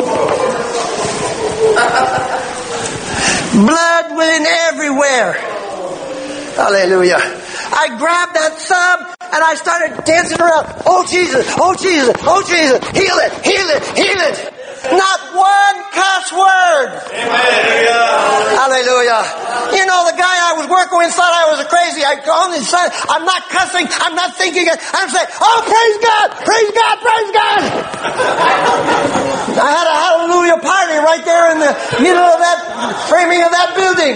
Blood went everywhere. Hallelujah. I grabbed that thumb, and I started dancing around. Oh, Jesus, oh, Jesus, oh, Jesus. Heal it, heal it, heal it. Not one cuss word. Hallelujah. The guy I was working with thought I was crazy. I go on inside. I'm not cussing. I'm not thinking it. I'm saying, oh, praise God, praise God, praise God. I had a hallelujah party right there in the middle of that framing of that building.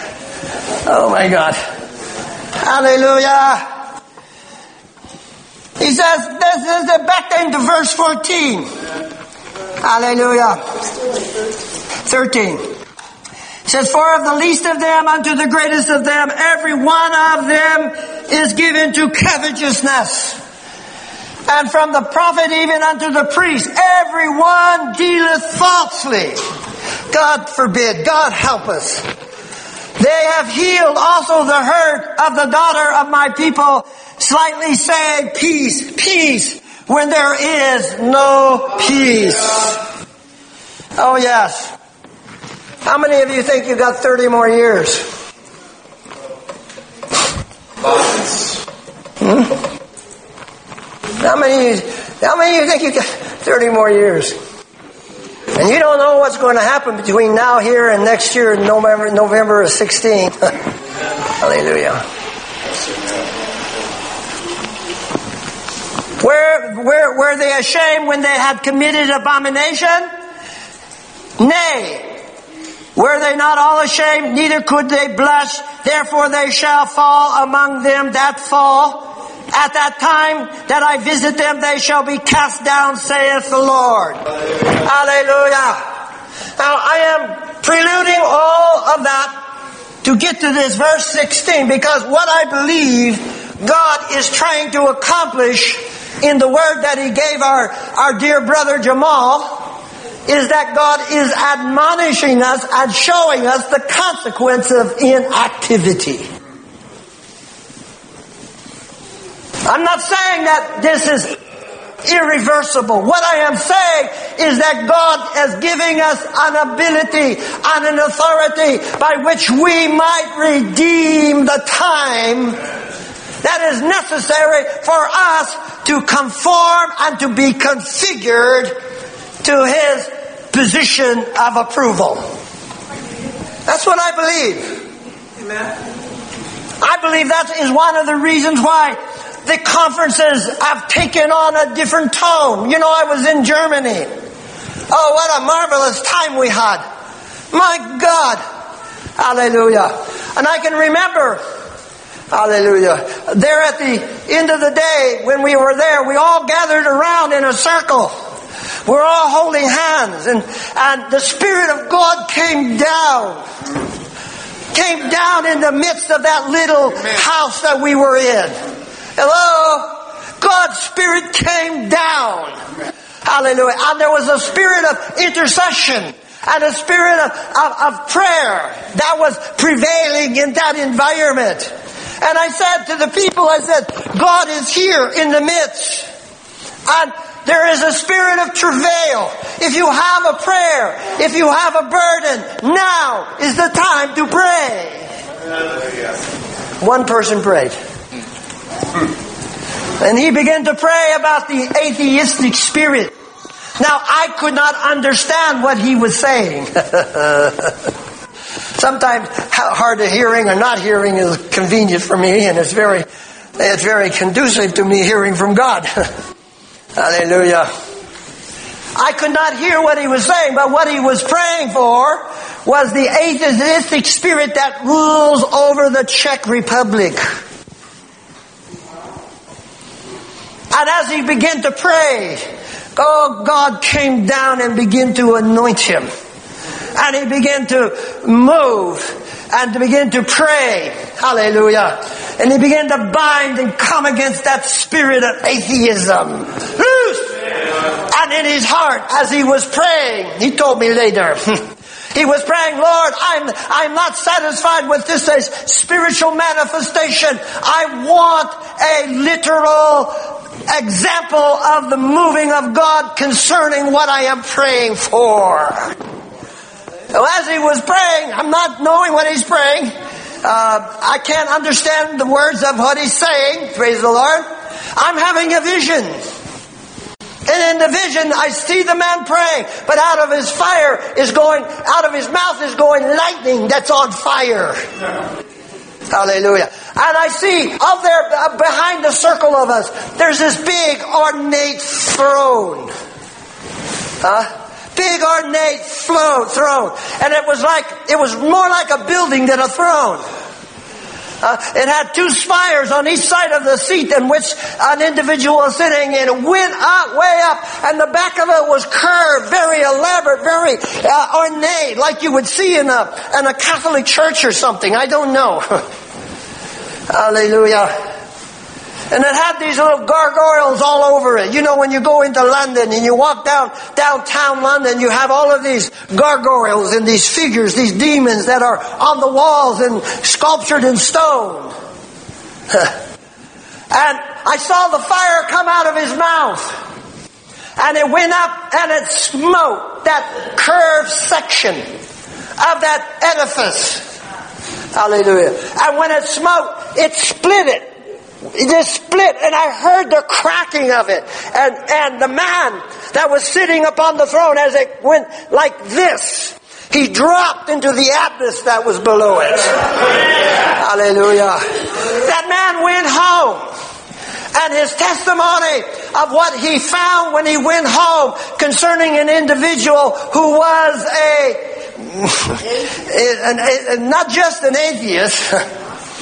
Oh, my God. Hallelujah. He says, this is back into verse 14. Hallelujah. 13. It says, for of the least of them unto the greatest of them, every one of them is given to covetousness. And from the prophet even unto the priest, every one dealeth falsely. God forbid. God help us. They have healed also the hurt of the daughter of my people, slightly saying, peace, peace, when there is no peace. Oh yes. How many of you think you got 30 more years? How many of you think you got 30 more years? And you don't know what's going to happen between now, here, and next year, November of 16. Hallelujah. Were they ashamed when they had committed abomination? Nay. Were they not all ashamed? Neither could they blush. Therefore they shall fall among them that fall. At that time that I visit them, they shall be cast down, saith the Lord. Hallelujah. Now I am preluding all of that to get to this verse 16, because what I believe God is trying to accomplish in the word that He gave our dear brother Jamal is that God is admonishing us and showing us the consequence of inactivity. I'm not saying that this is irreversible. What I am saying is that God is giving us an ability and an authority by which we might redeem the time that is necessary for us to conform and to be configured to His position of approval. That's what I believe. Amen. I believe that is one of the reasons why the conferences have taken on a different tone. You know, I was in Germany. Oh, what a marvelous time we had. My God. Hallelujah. And I can remember, hallelujah, there at the end of the day when we were there, we all gathered around in a circle. We're all holding hands, and the Spirit of God came down in the midst of that little house that we were in. Hello? God's Spirit came down. Hallelujah. And there was a spirit of intercession and a spirit of prayer that was prevailing in that environment. And I said to the people, I said, God is here in the midst. And there is a spirit of travail. If you have a prayer, if you have a burden, now is the time to pray. One person prayed. And he began to pray about the atheistic spirit. Now, I could not understand what he was saying. Sometimes hard of hearing or not hearing is convenient for me, and it's very conducive to me hearing from God. Hallelujah. I could not hear what he was saying, but what he was praying for was the atheistic spirit that rules over the Czech Republic. And as he began to pray, oh, God came down and began to anoint him. And he began to move and to begin to pray. Hallelujah. And he began to bind and come against that spirit of atheism. Loose! And in his heart, as he was praying, he told me later, he was praying, Lord, I'm not satisfied with this spiritual manifestation. I want a literal example of the moving of God concerning what I am praying for. So as he was praying, I'm not knowing what he's praying. I can't understand the words of what he's saying. Praise the Lord. I'm having a vision. And in the vision, I see the man praying, but out of his mouth is going lightning that's on fire. Hallelujah. And I see up there behind the circle of us, there's this big ornate throne. Big ornate throne. And it was more like a building than a throne. It had two spires on each side of the seat in which an individual was sitting, and it went up, way up, and the back of it was curved, very elaborate, very ornate, like you would see in a Catholic church or something. I don't know. Hallelujah. And it had these little gargoyles all over it. You know, when you go into London and you walk downtown London, you have all of these gargoyles and these figures, these demons that are on the walls and sculptured in stone. And I saw the fire come out of his mouth. And it went up and it smote that curved section of that edifice. Hallelujah. And when it smote, it split it. It just split, and I heard the cracking of it. And the man that was sitting upon the throne, as it went like this, he dropped into the abyss that was below it. Hallelujah. That man went home. And his testimony of what he found when he went home concerning an individual who was not just an atheist,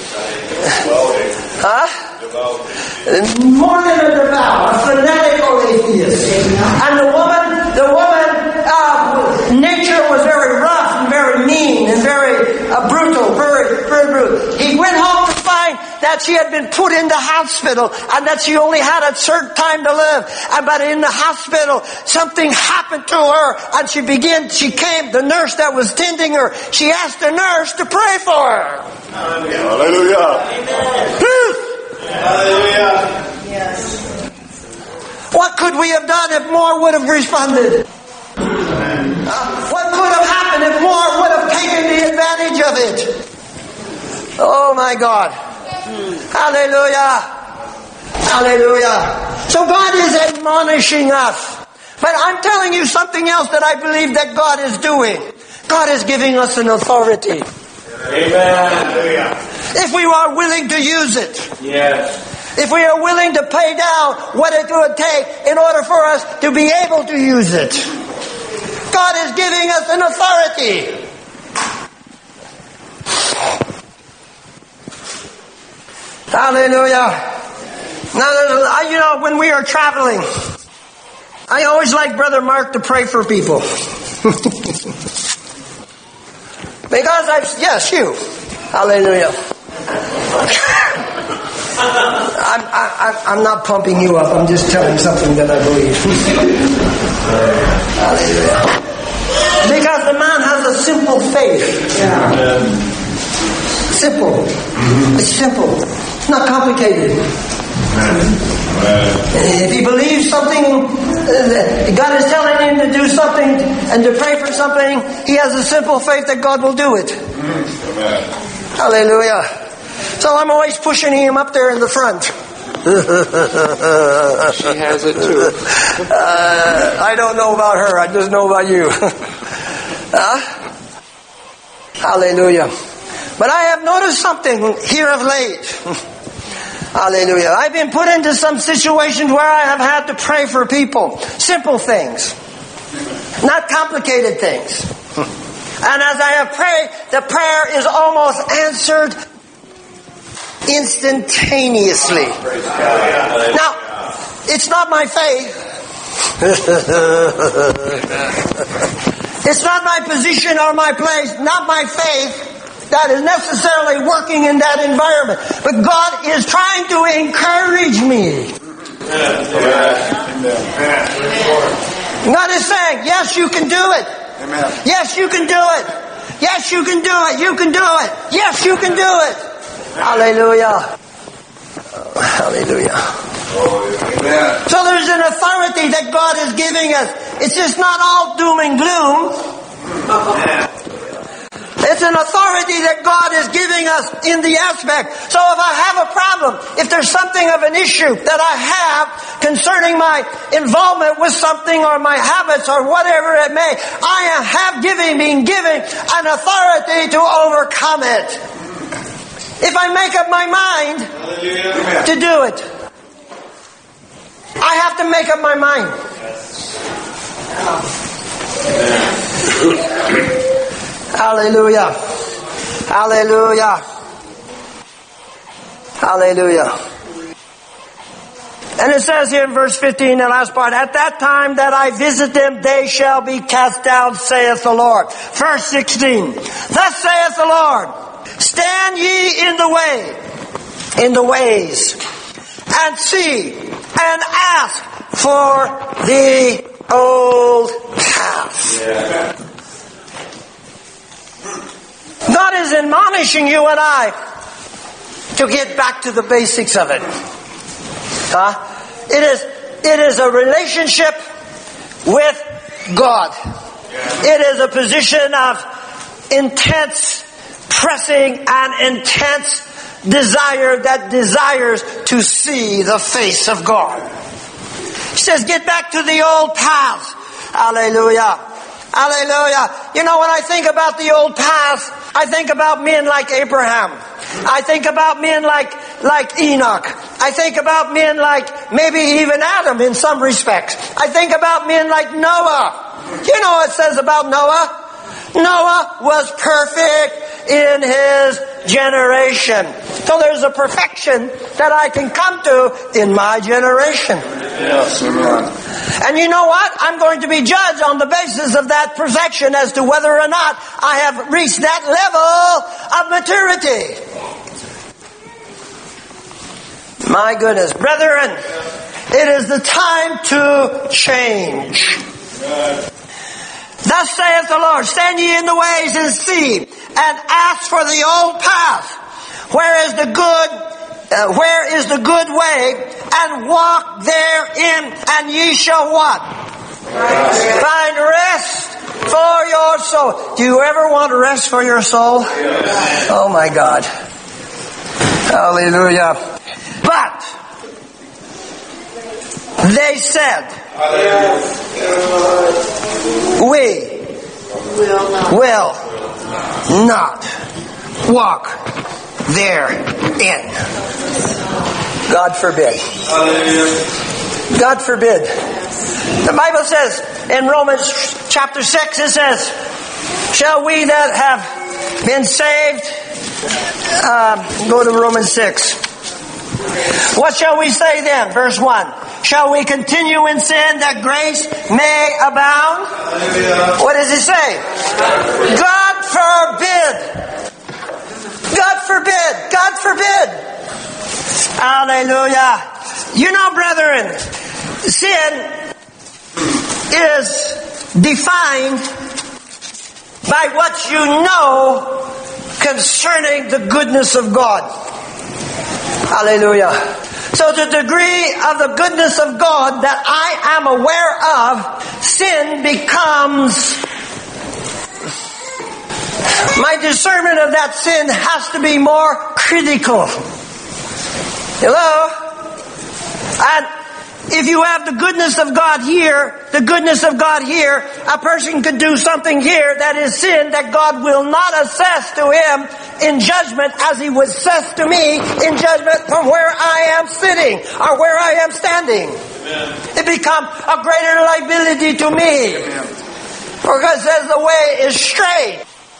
more than a devout, a fanatical atheist. And the woman, nature was very rough and very mean and very brutal, very brutal. He went home to find that she had been put in the hospital and that she only had a certain time to live. But in the hospital, something happened to her, and she came, the nurse that was tending her, she asked the nurse to pray for her. Hallelujah. Hallelujah. Yes. What could we have done if more would have responded? What could have happened if more would have taken the advantage of it? Oh my God. Hallelujah. Hallelujah. So God is admonishing us. But I'm telling you something else that I believe that God is doing. God is giving us an authority. Amen. If we are willing to use it. Yes. If we are willing to pay down what it would take in order for us to be able to use it. God is giving us an authority. Hallelujah. Now, when we are traveling, I always like Brother Mark to pray for people. Because yes, you. Hallelujah. I'm not pumping you up. I'm just telling something that I believe. Hallelujah. Because the man has a simple faith. Yeah. Simple. It's simple. It's not complicated. If he believes something, God is telling him to do something and to pray for something, he has a simple faith that God will do it. Hallelujah. So I'm always pushing him up there in the front. She has it too. I don't know about her. I just know about you. Hallelujah. But I have noticed something here of late. Hallelujah. I've been put into some situations where I have had to pray for people. Simple things. Not complicated things. And as I have prayed, the prayer is almost answered instantaneously. Now, it's not my faith. It's not my position or my place, not my faith that is necessarily working in that environment. But God is trying to encourage me. God is saying, yes, you can do it. Yes, you can do it. Yes, you can do it. You can do it. Yes, you can do it. Hallelujah. Hallelujah. So there's an authority that God is giving us. It's just not all doom and gloom. It's an authority that God is giving us in the aspect. So if I have a problem, if there's something of an issue that I have concerning my involvement with something or my habits or whatever it may, I have been given an authority to overcome it. If I make up my mind to do it, I have to make up my mind. Hallelujah. Hallelujah. Hallelujah. And it says here in verse 15, the last part, at that time that I visit them, they shall be cast down, saith the Lord. Verse 16, thus saith the Lord, stand ye in the way, in the ways, and see, and ask for the old path. Yeah. God is admonishing you and I to get back to the basics of it. It is a relationship with God. It is a position of intense pressing and intense desire that desires to see the face of God. He says, get back to the old paths. Hallelujah. Hallelujah. You know, when I think about the old paths, I think about men like Abraham. I think about men like Enoch. I think about men like maybe even Adam in some respects. I think about men like Noah. You know what it says about Noah? Noah was perfect in his generation. So there's a perfection that I can come to in my generation. Yes, amen. And you know what? I'm going to be judged on the basis of that perfection as to whether or not I have reached that level of maturity. My goodness. Brethren, it is the time to change. Thus saith the Lord, stand ye in the ways and see, and ask for the old path. Where is the good way, and walk therein, and ye shall what? Find rest for your soul. Do you ever want rest for your soul? Oh my God. Hallelujah. But they said, we will not walk therein. God forbid. God forbid. The Bible says in Romans chapter 6, it says, shall we that have been saved, go to Romans 6. What shall we say then? Verse 1. Shall we continue in sin that grace may abound? What does it say? God forbid. God forbid. God forbid. Hallelujah. You know, brethren, sin is defined by what you know concerning the goodness of God. Hallelujah. So the degree of the goodness of God that I am aware of, sin becomes, my discernment of that sin has to be more critical. Hello? And if you have the goodness of God here, a person could do something here that is sin that God will not assess to him in judgment as he would assess to me in judgment from where I am sitting or where I am standing. Amen. It becomes a greater liability to me. Amen. Because it says the way is straight.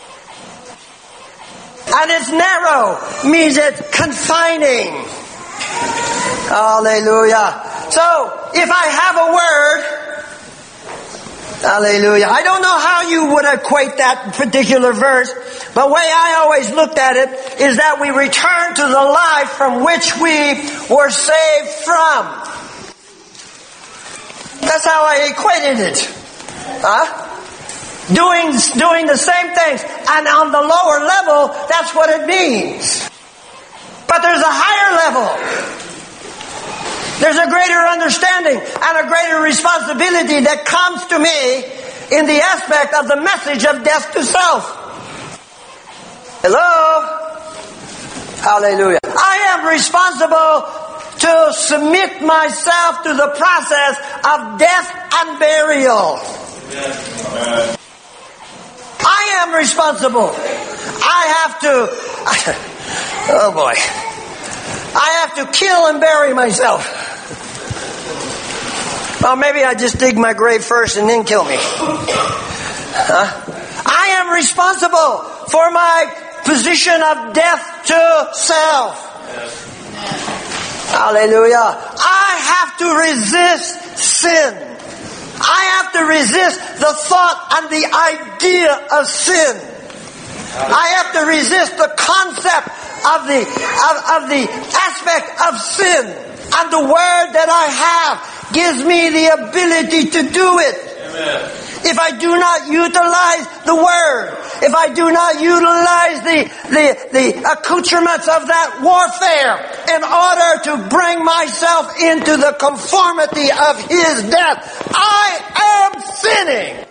And it's narrow, means it's confining. Hallelujah. So, if I have a word, hallelujah. I don't know how you would equate that particular verse, but the way I always looked at it is that we return to the life from which we were saved from. That's how I equated it. Doing the same things. And on the lower level, that's what it means. But there's a higher level. There's a greater understanding and a greater responsibility that comes to me in the aspect of the message of death to self. Hello? Hallelujah. I am responsible to submit myself to the process of death and burial. I am responsible. I have to, oh boy, I have to kill and bury myself. Well, maybe I just dig my grave first and then kill me. I am responsible for my position of death to self. Hallelujah. I have to resist sin. I have to resist the thought and the idea of sin. I have to resist the concept of the aspect of sin. And the word that I have gives me the ability to do it. Amen. If I do not utilize the word, if I do not utilize the accoutrements of that warfare in order to bring myself into the conformity of His death, I am sinning.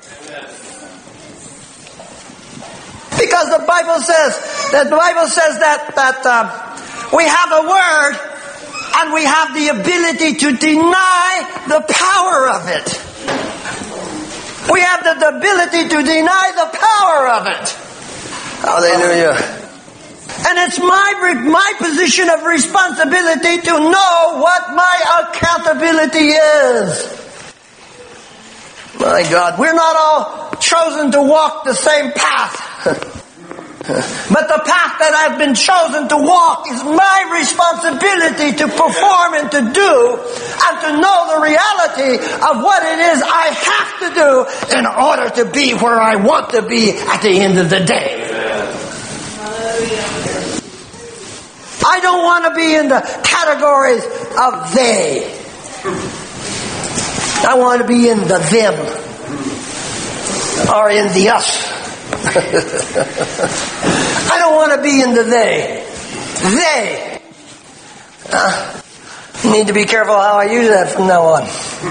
Because the Bible says that we have a word and we have the ability to deny the power of it. We have the ability to deny the power of it. Hallelujah. And it's my position of responsibility to know what my accountability is. My God, we're not all chosen to walk the same path. But the path that I've been chosen to walk is my responsibility to perform and to do and to know the reality of what it is I have to do in order to be where I want to be at the end of the day. I don't want to be in the categories of they. I want to be in the them or in the us. I don't want to be in the they. They. Need to be careful how I use that from now on.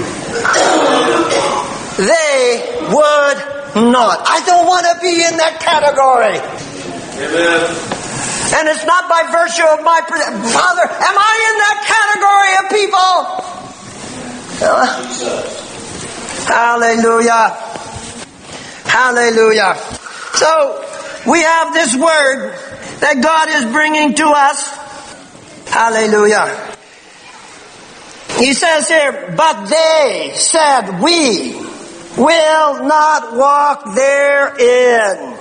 They would not. I don't want to be in that category. Amen. And it's not by virtue of my Father. Am I in that category of people? Hallelujah. Hallelujah. So, we have this word that God is bringing to us. Hallelujah. He says here, but they said, we will not walk therein.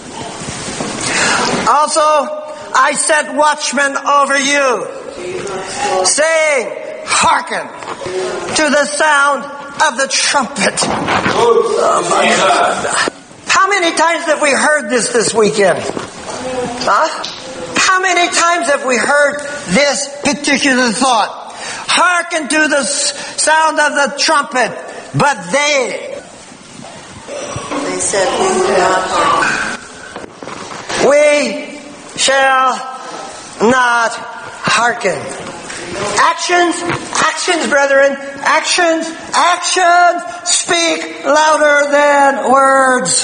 Also, I set watchmen over you, saying, hearken to the sound of the trumpet. Oh my God. How many times have we heard this weekend? Huh? How many times have we heard this particular thought? Hearken to the sound of the trumpet. But they said, we will not hearken. We shall not hearken. Actions, brethren, actions speak louder than words.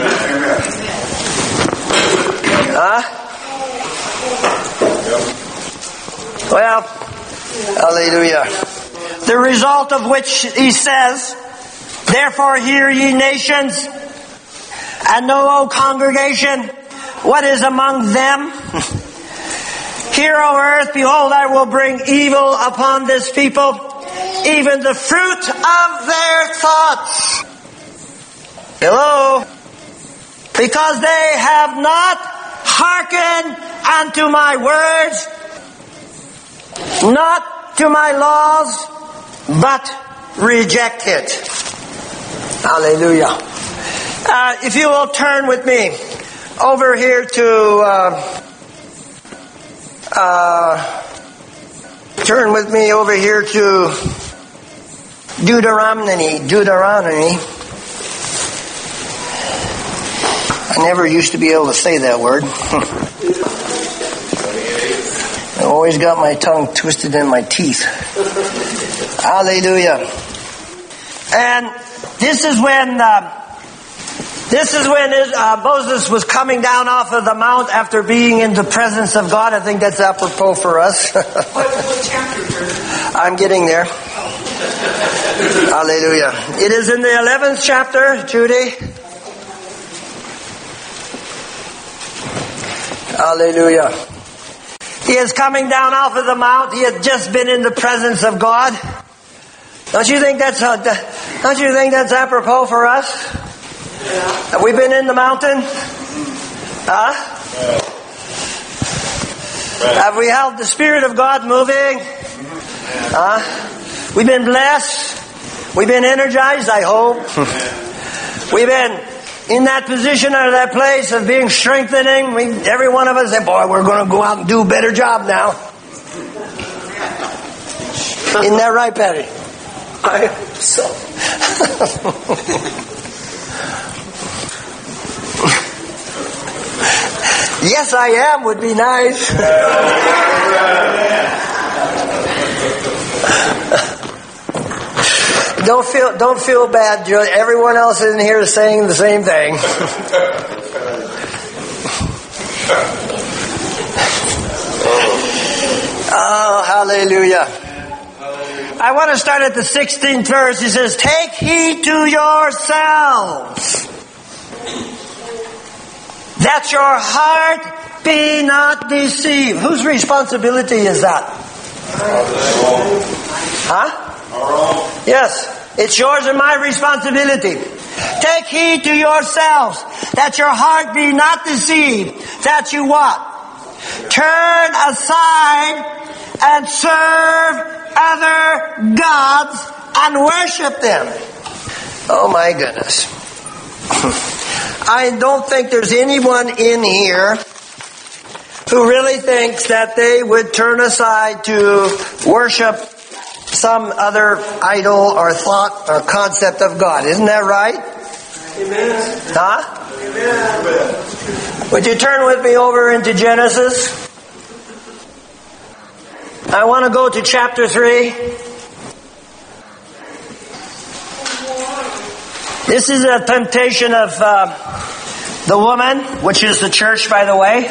Well, hallelujah. The result of which he says, therefore hear ye nations, and know, O congregation, what is among them. Hear, O earth, behold, I will bring evil upon this people, even the fruit of their thoughts. Hello? Because they have not hearkened unto my words, not to my laws, but reject it. Hallelujah. If you will turn with me over here to... turn with me over here to Deuteronomy. I never used to be able to say that word. I always got my tongue twisted in my teeth. Hallelujah. And this is when Moses was coming down off of the mount after being in the presence of God. I think that's apropos for us. What chapter? I'm getting there. Hallelujah. It is in the 11th chapter, Judy. Hallelujah. He is coming down off of the mount. He had just been in the presence of God. Don't you think that's apropos for us? Yeah. Have we been in the mountain? Huh? Yeah. Have we held the Spirit of God moving? We've been blessed. We've been energized, I hope. We've been in that position or that place of being strengthening. Every one of us said, boy, we're going to go out and do a better job now. Isn't that right, Patty? I hope so. Yes, I am would be nice. Don't feel bad, Joe. Everyone else in here is saying the same thing. Oh, hallelujah. I want to start at the 16th verse. He says, take heed to yourselves, that your heart be not deceived. Whose responsibility is that? Huh? Yes, it's yours and my responsibility. Take heed to yourselves, that your heart be not deceived, that you what? Turn aside and serve other gods and worship them. Oh my goodness. I don't think there's anyone in here who really thinks that they would turn aside to worship some other idol or thought or concept of God. Isn't that right? Amen. Huh? Amen. Would you turn with me over into Genesis? I want to go to chapter 3. This is a temptation of the woman, which is the church, by the way.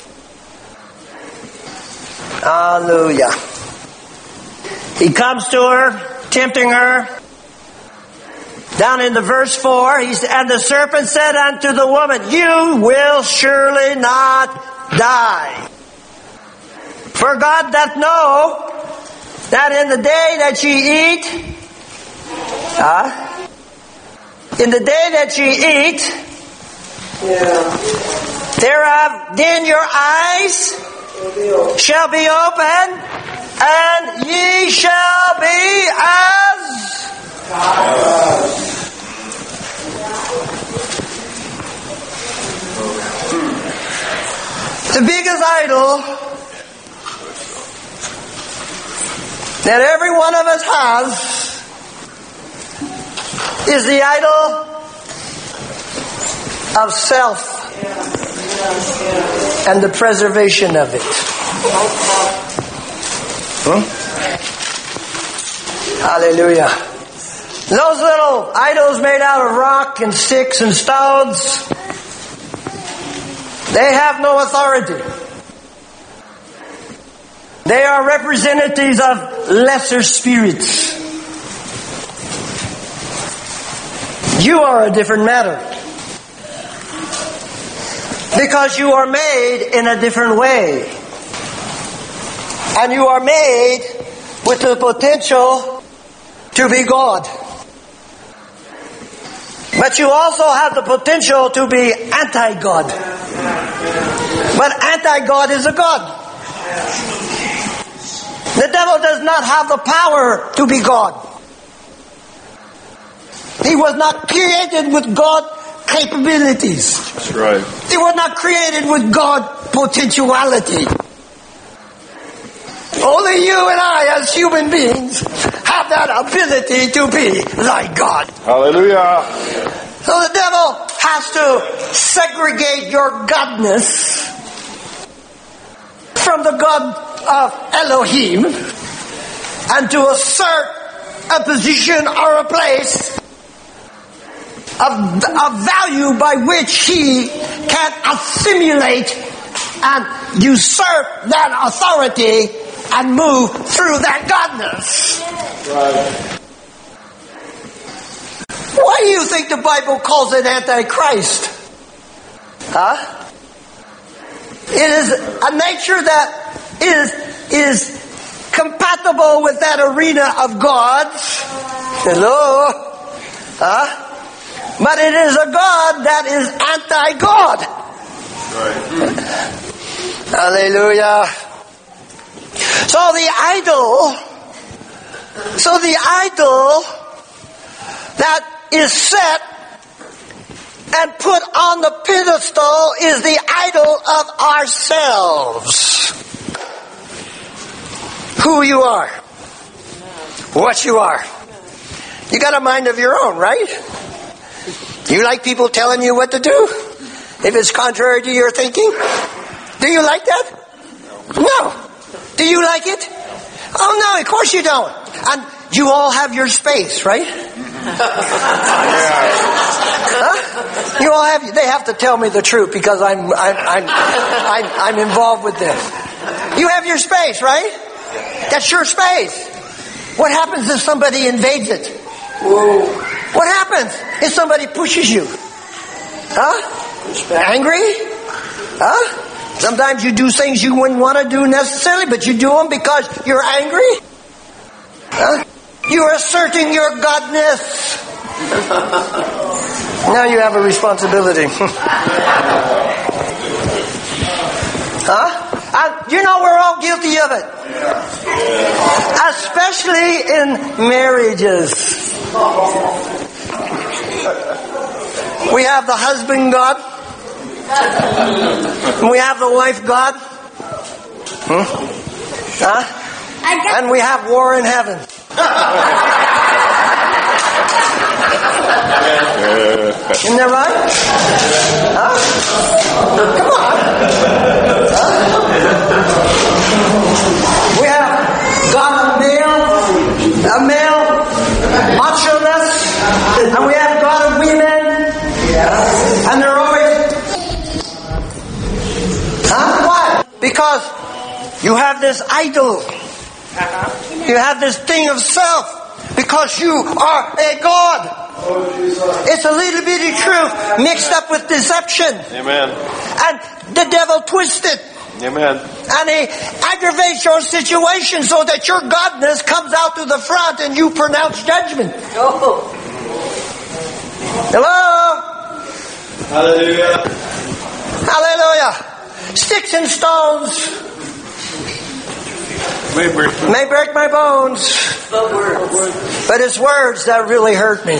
Hallelujah. He comes to her, tempting her. Down in the verse 4, he said, and the serpent said unto the woman, you will surely not die. For God doth know that in the day that ye eat, in the day that ye eat, thereof, then your eyes shall be open, and ye shall be as the biggest idol that every one of us has is the idol of self and the preservation of it. Hallelujah. Those little idols made out of rock and sticks and stones, they have no authority. They are representatives of lesser spirits. You are a different matter. Because you are made in a different way. And you are made with the potential to be God. But you also have the potential to be anti-God. But anti-God is a God. The devil does not have the power to be God. He was not created with God capabilities. That's right. He was not created with God potentiality. Only you and I as human beings have that ability to be like God. Hallelujah. So the devil has to segregate your godness from the God of Elohim and to assert a position or a place of value by which he can assimilate and usurp that authority and move through that godness. Right. Why do you think the Bible calls it Antichrist? Huh? It is a nature that is compatible with that arena of God's. Hello? Huh? But it is a God that is anti-God. Right. Hallelujah. So the idol So the idol that is set and put on the pedestal is the idol of ourselves. Who you are. What you are. You got a mind of your own, right? You like people telling you what to do? If it's contrary to your thinking? Do you like that? No. Do you like it? Oh no, of course you don't. And you all have your space, right? Huh? You all have. They have to tell me the truth because I'm involved with this. You have your space, right? That's your space. What happens if somebody invades it? Whoa. What happens if somebody pushes you? Huh? Angry? Huh? Sometimes you do things you wouldn't want to do necessarily, but you do them because you're angry. Huh? You're asserting your godness. Now you have a responsibility. Huh? You know we're all guilty of it. Especially in marriages. We have the husband God. We have the wife God. Huh? And we have war in heaven. Isn't that right? Huh? Come on. Huh? We have God a male machoness, and we have God of women, and they're always. Huh? Why? Because you have this idol. You have this thing of self. Because you are a God. It's a little bitty truth mixed up with deception. Amen. And the devil twists it. Amen. And he aggravates your situation so that your godness comes out to the front and you pronounce judgment. Hello? Hallelujah. Hallelujah. Sticks and stones may break my bones, but it's words that really hurt me.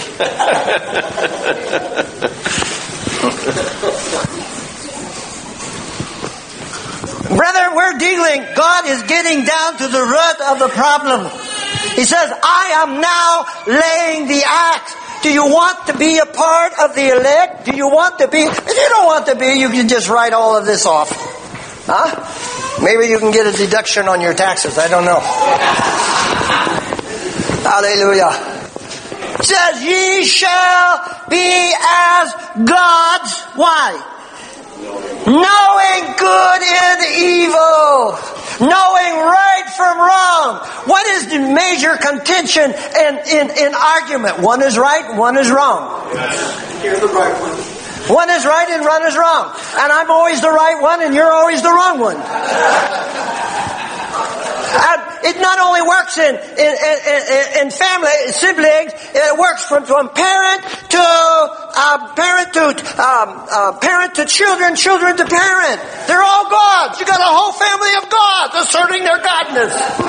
Brother, we're dealing, God is getting down to the root of the problem. He says, I am now laying the axe. Do you want to be a part of the elect? Do you want to be? If you don't want to be, you can just write all of this off. Huh? Maybe you can get a deduction on your taxes. I don't know. Hallelujah. It says, ye shall be as gods. Why? Knowing good and evil. Knowing right from wrong. What is the major contention in argument? One is right, one is wrong. Here's the right one. One is right and one is wrong. And I'm always the right one and you're always the wrong one. And it not only works in family, siblings, it works from parent to children, children to parent. They're all gods. You got a whole family of gods asserting their godness.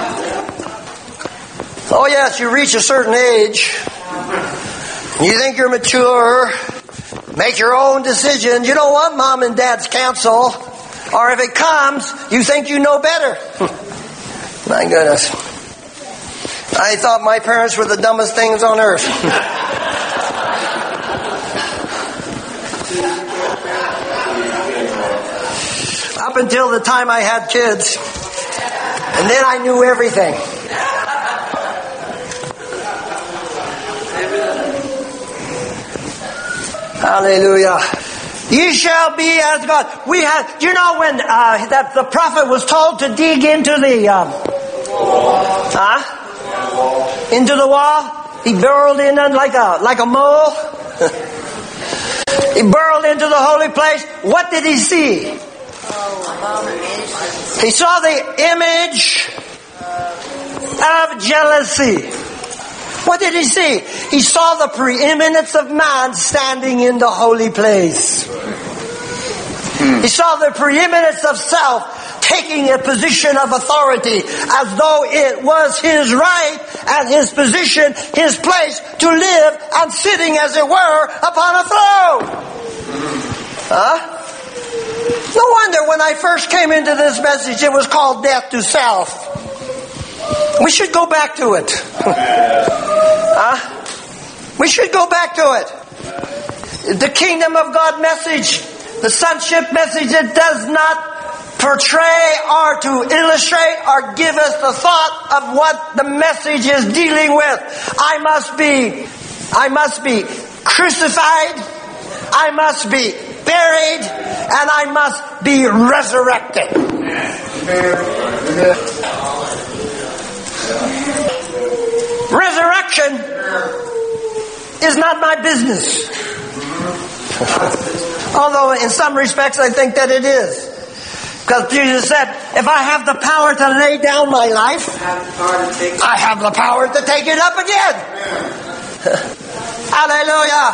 Oh yes, you reach a certain age. You think you're mature. Make your own decisions. You don't want mom and dad's counsel. Or if it comes, you think you know better. My goodness. I thought my parents were the dumbest things on earth. Up until the time I had kids. And then I knew everything. Hallelujah. Ye shall be as God. We had, you know when that the prophet was told to dig into the into the wall? He burrowed in like a mole. He burrowed into the holy place. What did he see? He saw the image of jealousy. What did he see? He saw the preeminence of man standing in the holy place. He saw the preeminence of self taking a position of authority as though it was his right and His position, His place to live and sitting, as it were, upon a throne. No wonder when I first came into this message it was called Death to Self. We should go back to it. We should go back to it. The kingdom of God message, the sonship message, it does not portray or to illustrate or give us the thought of what the message is dealing with. I must be crucified, I must be buried, and I must be resurrected. Resurrection is not my business. Although in some respects I think that it is. Because Jesus said, if I have the power to lay down my life, I have the power to take it up again. Hallelujah.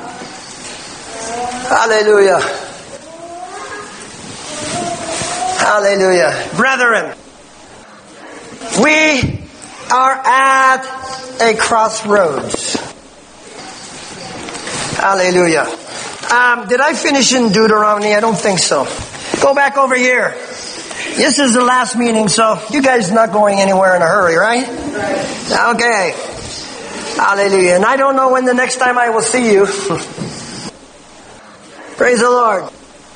Hallelujah. Hallelujah. Brethren, we are at a crossroads. Hallelujah. Did I finish in Deuteronomy? I don't think so. Go back over here. This is the last meeting, so you guys are not going anywhere in a hurry, right? Okay. Hallelujah. And I don't know when the next time I will see you. Praise the Lord.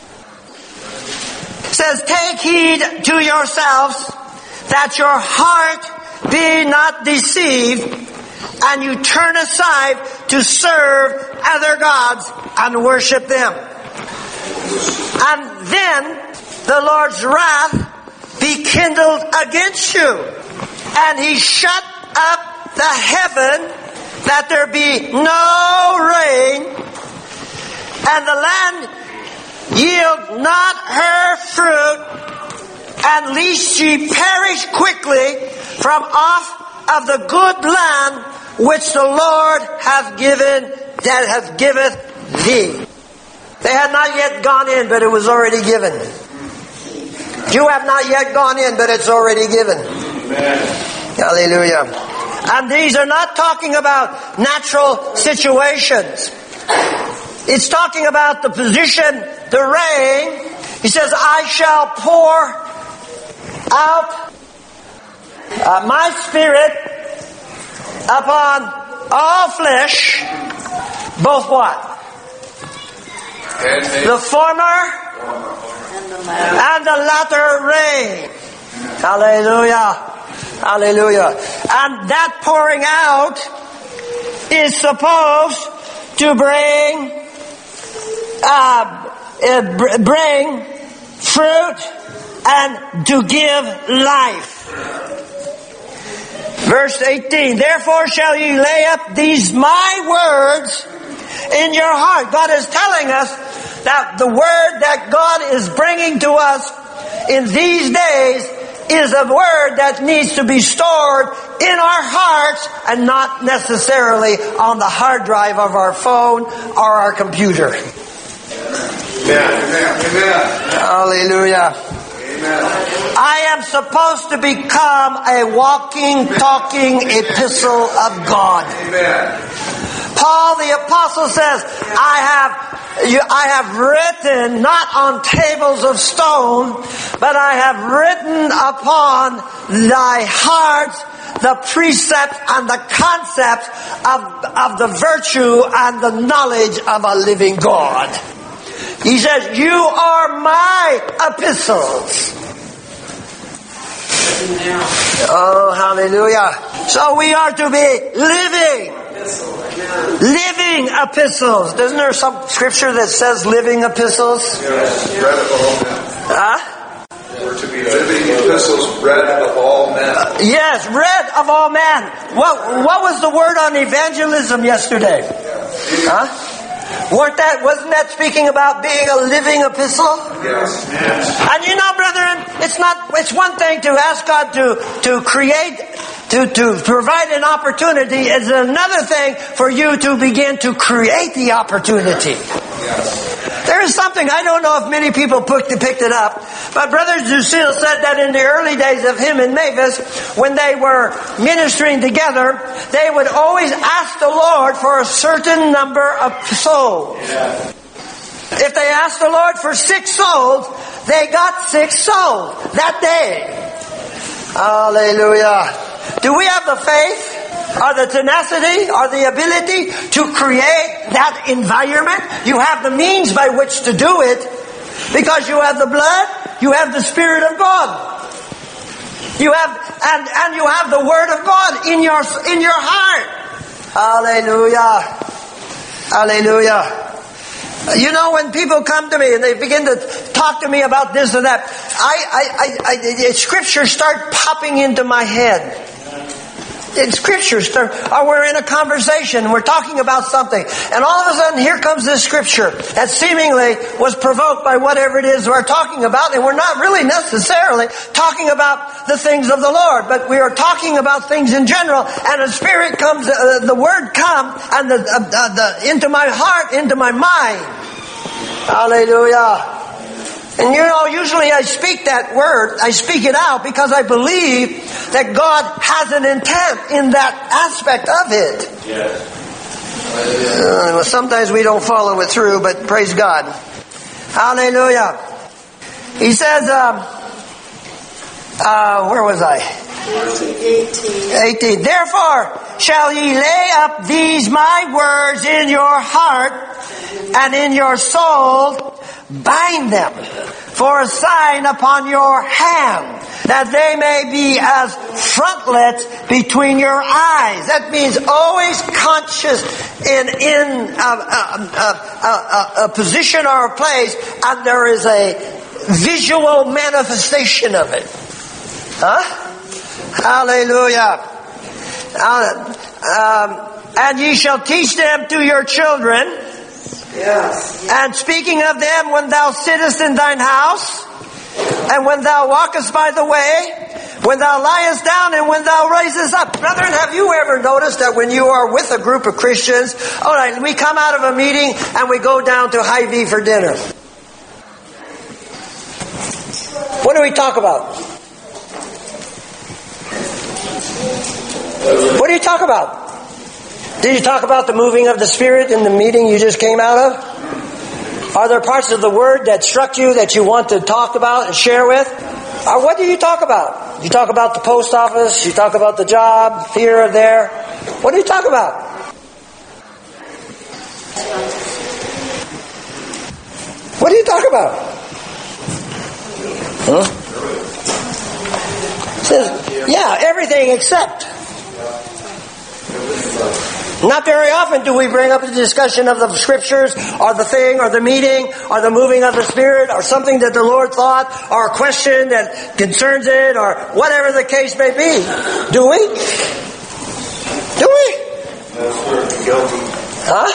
It says, take heed to yourselves that your heart be not deceived, and you turn aside to serve other gods and worship them. And then the Lord's wrath be kindled against you, and He shut up the heaven that there be no rain, and the land yield not her fruit, and lest ye perish quickly from off of the good land which the Lord hath given, that hath giveth thee. They had not yet gone in, but it was already given. You have not yet gone in, but it's already given. Amen. Hallelujah. And these are not talking about natural situations. It's talking about the position, the rain. He says, I shall pour out my Spirit upon all flesh, both what? The former and the latter rain. Hallelujah. Hallelujah. And that pouring out is supposed to bring fruit and to give life. Verse 18, therefore shall ye lay up these my words in your heart. God is telling us that the word that God is bringing to us in these days is a word that needs to be stored in our hearts and not necessarily on the hard drive of our phone or our computer. Amen. Amen. Hallelujah. Amen. I am supposed to become a walking, talking epistle of God. Amen. Paul the apostle says, I have written not on tables of stone, but I have written upon thy heart the precepts and the concepts of the virtue and the knowledge of a living God. He says, you are my epistles. Oh, hallelujah. So we are to be living epistles. Isn't there some scripture that says living epistles? Yes, read of all men. We're to be living epistles read of all men. Yes, read of all men. What was the word on evangelism yesterday? Wasn't that speaking about being a living epistle? Yes. And you know, brethren, it's one thing to ask God to create, to provide an opportunity. It's another thing for you to begin to create the opportunity. Yes. There is something, I don't know if many people picked it up, but Brother Lucille said that in the early days of him and Mavis, when they were ministering together, they would always ask the Lord for a certain number of souls. Yeah. If they asked the Lord for 6 souls, they got 6 souls that day. Hallelujah. Do we have the faith, or the tenacity, or the ability to create that environment? You have the means by which to do it, because you have the blood, you have the Spirit of God. You have, and you have the Word of God in your heart. Hallelujah. Hallelujah. You know, when people come to me and they begin to talk to me about this or that, scriptures start popping into my head. In scriptures, or we're in a conversation, we're talking about something, and all of a sudden here comes this scripture that seemingly was provoked by whatever it is we're talking about, and we're not really necessarily talking about the things of the Lord, but we are talking about things in general, and the Spirit comes, the Word comes, and into my heart, into my mind. Hallelujah. And you know, usually I speak that word, I speak it out because I believe that God has an intent in that aspect of it. Yes. Sometimes we don't follow it through, but praise God. Hallelujah. He says, where was I? 18. Therefore shall ye lay up these my words in your heart and in your soul, bind them for a sign upon your hand, that they may be as frontlets between your eyes. That means always conscious in a position or a place, and there is a visual manifestation of it. Huh? Hallelujah. And ye shall teach them to your children. Yes. And speaking of them, when thou sittest in thine house, and when thou walkest by the way, when thou liest down, and when thou risest up. Brethren, have you ever noticed that when you are with a group of Christians, all right, we come out of a meeting and we go down to Hy-Vee for dinner. What do we talk about? What do you talk about? Did you talk about the moving of the Spirit in the meeting you just came out of? Are there parts of the Word that struck you that you want to talk about and share with? Or what do you talk about? You talk about the post office, you talk about the job, here or there. What do you talk about? What do you talk about? Huh? It says, yeah, everything except. Not very often do we bring up the discussion of the scriptures, or the thing, or the meeting, or the moving of the Spirit, or something that the Lord thought, or a question that concerns it, or whatever the case may be. Do we? Do we? Huh?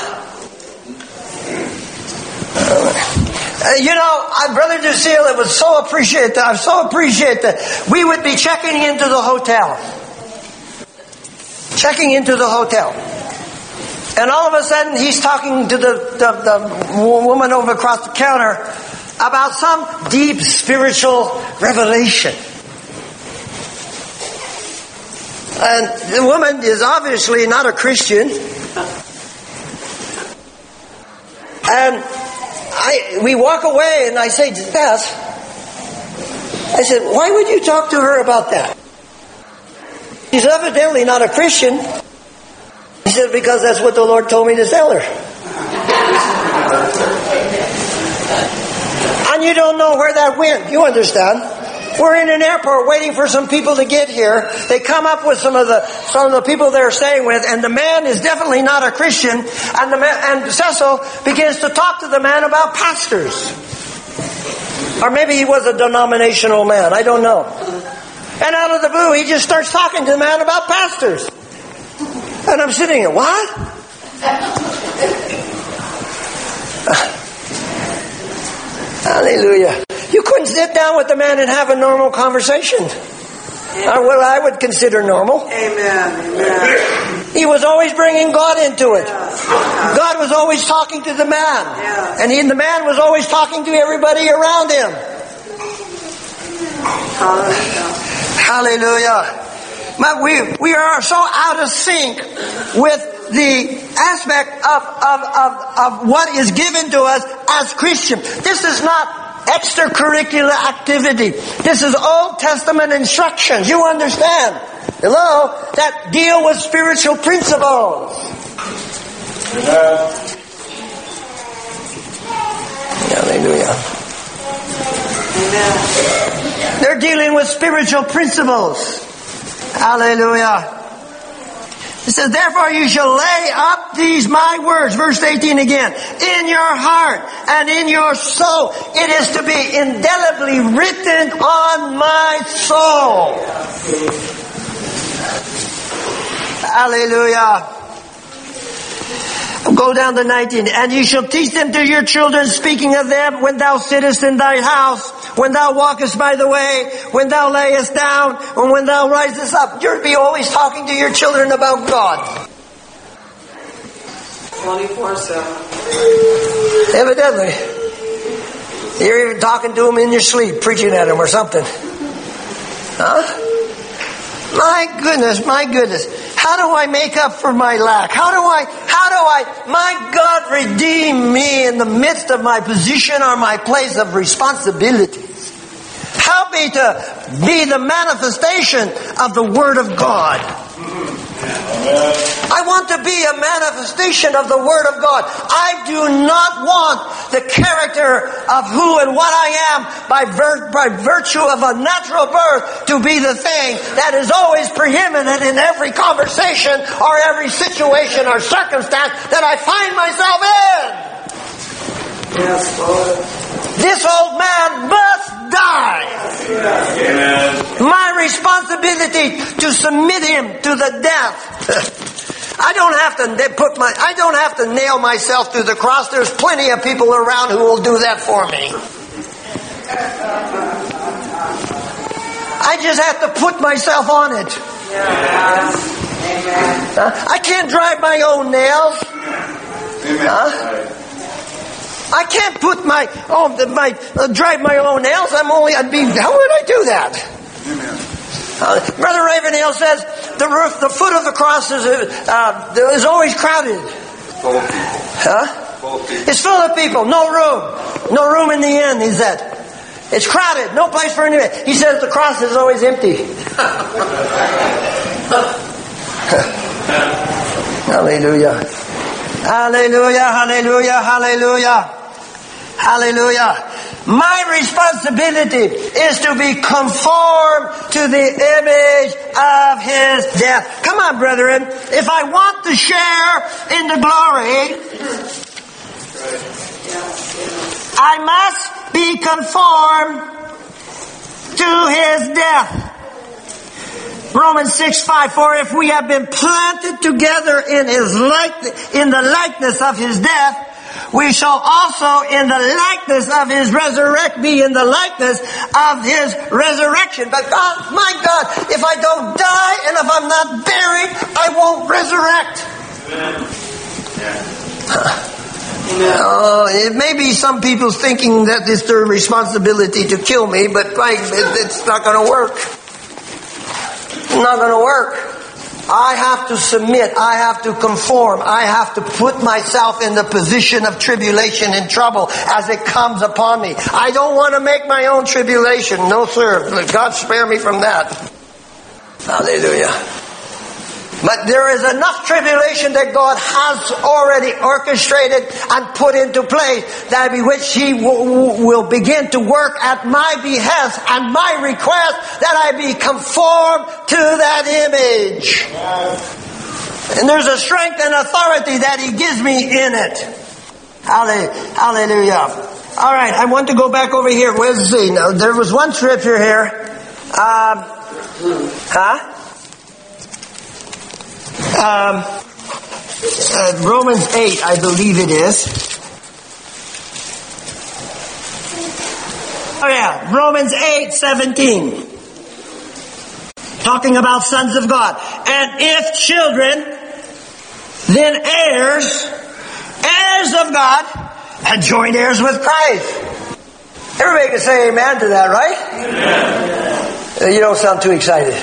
You know, Brother Lucille, it was so appreciated. I so appreciate that we would be checking into the hotel. Checking into the hotel. And all of a sudden he's talking to the woman over across the counter about some deep spiritual revelation. And the woman is obviously not a Christian. And we walk away and I say to Beth, I said, why would you talk to her about that? She's evidently not a Christian. He said, because that's what the Lord told me to tell her. And you don't know where that went. You understand? We're in an airport waiting for some people to get here. They come up with some of the people they're staying with, and the man is definitely not a Christian. And Cecil begins to talk to the man about pastors. Or maybe he was a denominational man. I don't know. And out of the blue, he just starts talking to the man about pastors. And I'm sitting here, what? Hallelujah. You couldn't sit down with the man and have a normal conversation. Or what I would consider normal. Amen. Amen. He was always bringing God into it. God was always talking to the man. And the man was always talking to everybody around him. Hallelujah. But we are so out of sync with the aspect of what is given to us as Christians. This is not extracurricular activity. This is Old Testament instructions. You understand? Hello? That deal with spiritual principles. Hallelujah. They're dealing with spiritual principles. Hallelujah. It says, therefore you shall lay up these my words, verse 18 again, in your heart and in your soul. It is to be indelibly written on my soul. Hallelujah. Go down to 19. And you shall teach them to your children, speaking of them when thou sittest in thy house, when thou walkest by the way, when thou layest down, and when thou risest up. You're to be always talking to your children about God. 24/7. Evidently. You're even talking to them in your sleep, preaching at them or something. Huh? My goodness. How do I make up for my lack? How do I, my God, redeem me in the midst of my position or my place of responsibilities? Help me to be the manifestation of the Word of God. I want to be a manifestation of the Word of God. I do not want the character of who and what I am by virtue of a natural birth to be the thing that is always preeminent in every conversation or every situation or circumstance that I find myself in. Yes, Lord. This old man must die. Amen. My responsibility to submit him to the death. I don't have to nail myself to the cross. There's plenty of people around who will do that for me. I just have to put myself on it. I can't drive my own nails. I can't put drive my own nails. How would I do that? Brother Ravenhill says the foot of the cross is always crowded. Full of people. Huh? Full of people. It's full of people. No room in the inn, he said. It's crowded. No place for anybody. He says the cross is always empty. Hallelujah. Hallelujah, hallelujah, hallelujah. Hallelujah. My responsibility is to be conformed to the image of His death. Come on, brethren. If I want to share in the glory, I must be conformed to His death. Romans 6:5, for if we have been planted together in the likeness of His death, we shall also in the likeness of His be in the likeness of His resurrection. But God, my God, if I don't die and if I'm not buried, I won't resurrect. It may be some people thinking that it's their responsibility to kill me, but it's not going to work. It's not going to work. I have to submit. I have to conform. I have to put myself in the position of tribulation and trouble as it comes upon me. I don't want to make my own tribulation. No, sir. God spare me from that. Hallelujah. But there is enough tribulation that God has already orchestrated and put into place that by which He will begin to work at my behest and my request that I be conformed to that image. And there's a strength and authority that He gives me in it. Hallelujah. All right, I want to go back over here. Let's see. Now, there was one scripture here. Romans 8, I believe it is. Oh yeah, Romans 8:17. Talking about sons of God. And if children, then heirs of God, and joint heirs with Christ. Everybody can say amen to that, right? Amen. You don't sound too excited.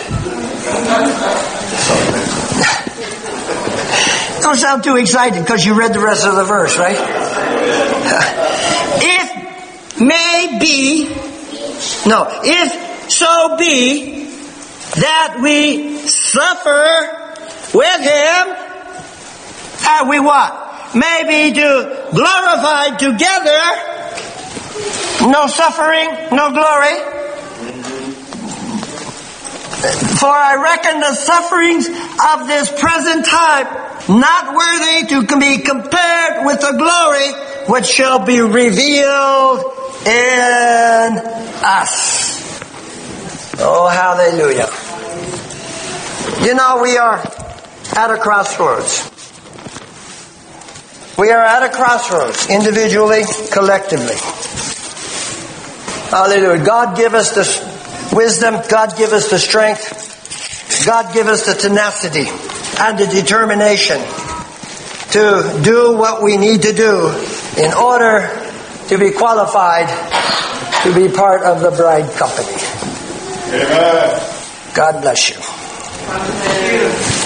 Don't sound too excited because you read the rest of the verse, right? If so be that we suffer with him, and we what? May be glorified together. No suffering, no glory. For I reckon the sufferings of this present time not worthy to be compared with the glory which shall be revealed in us. Oh, hallelujah. You know, we are at a crossroads. We are at a crossroads, individually, collectively. Hallelujah. God give us the wisdom. God give us the strength. God give us the tenacity and the determination to do what we need to do in order to be qualified to be part of the bride company. Amen. God bless you.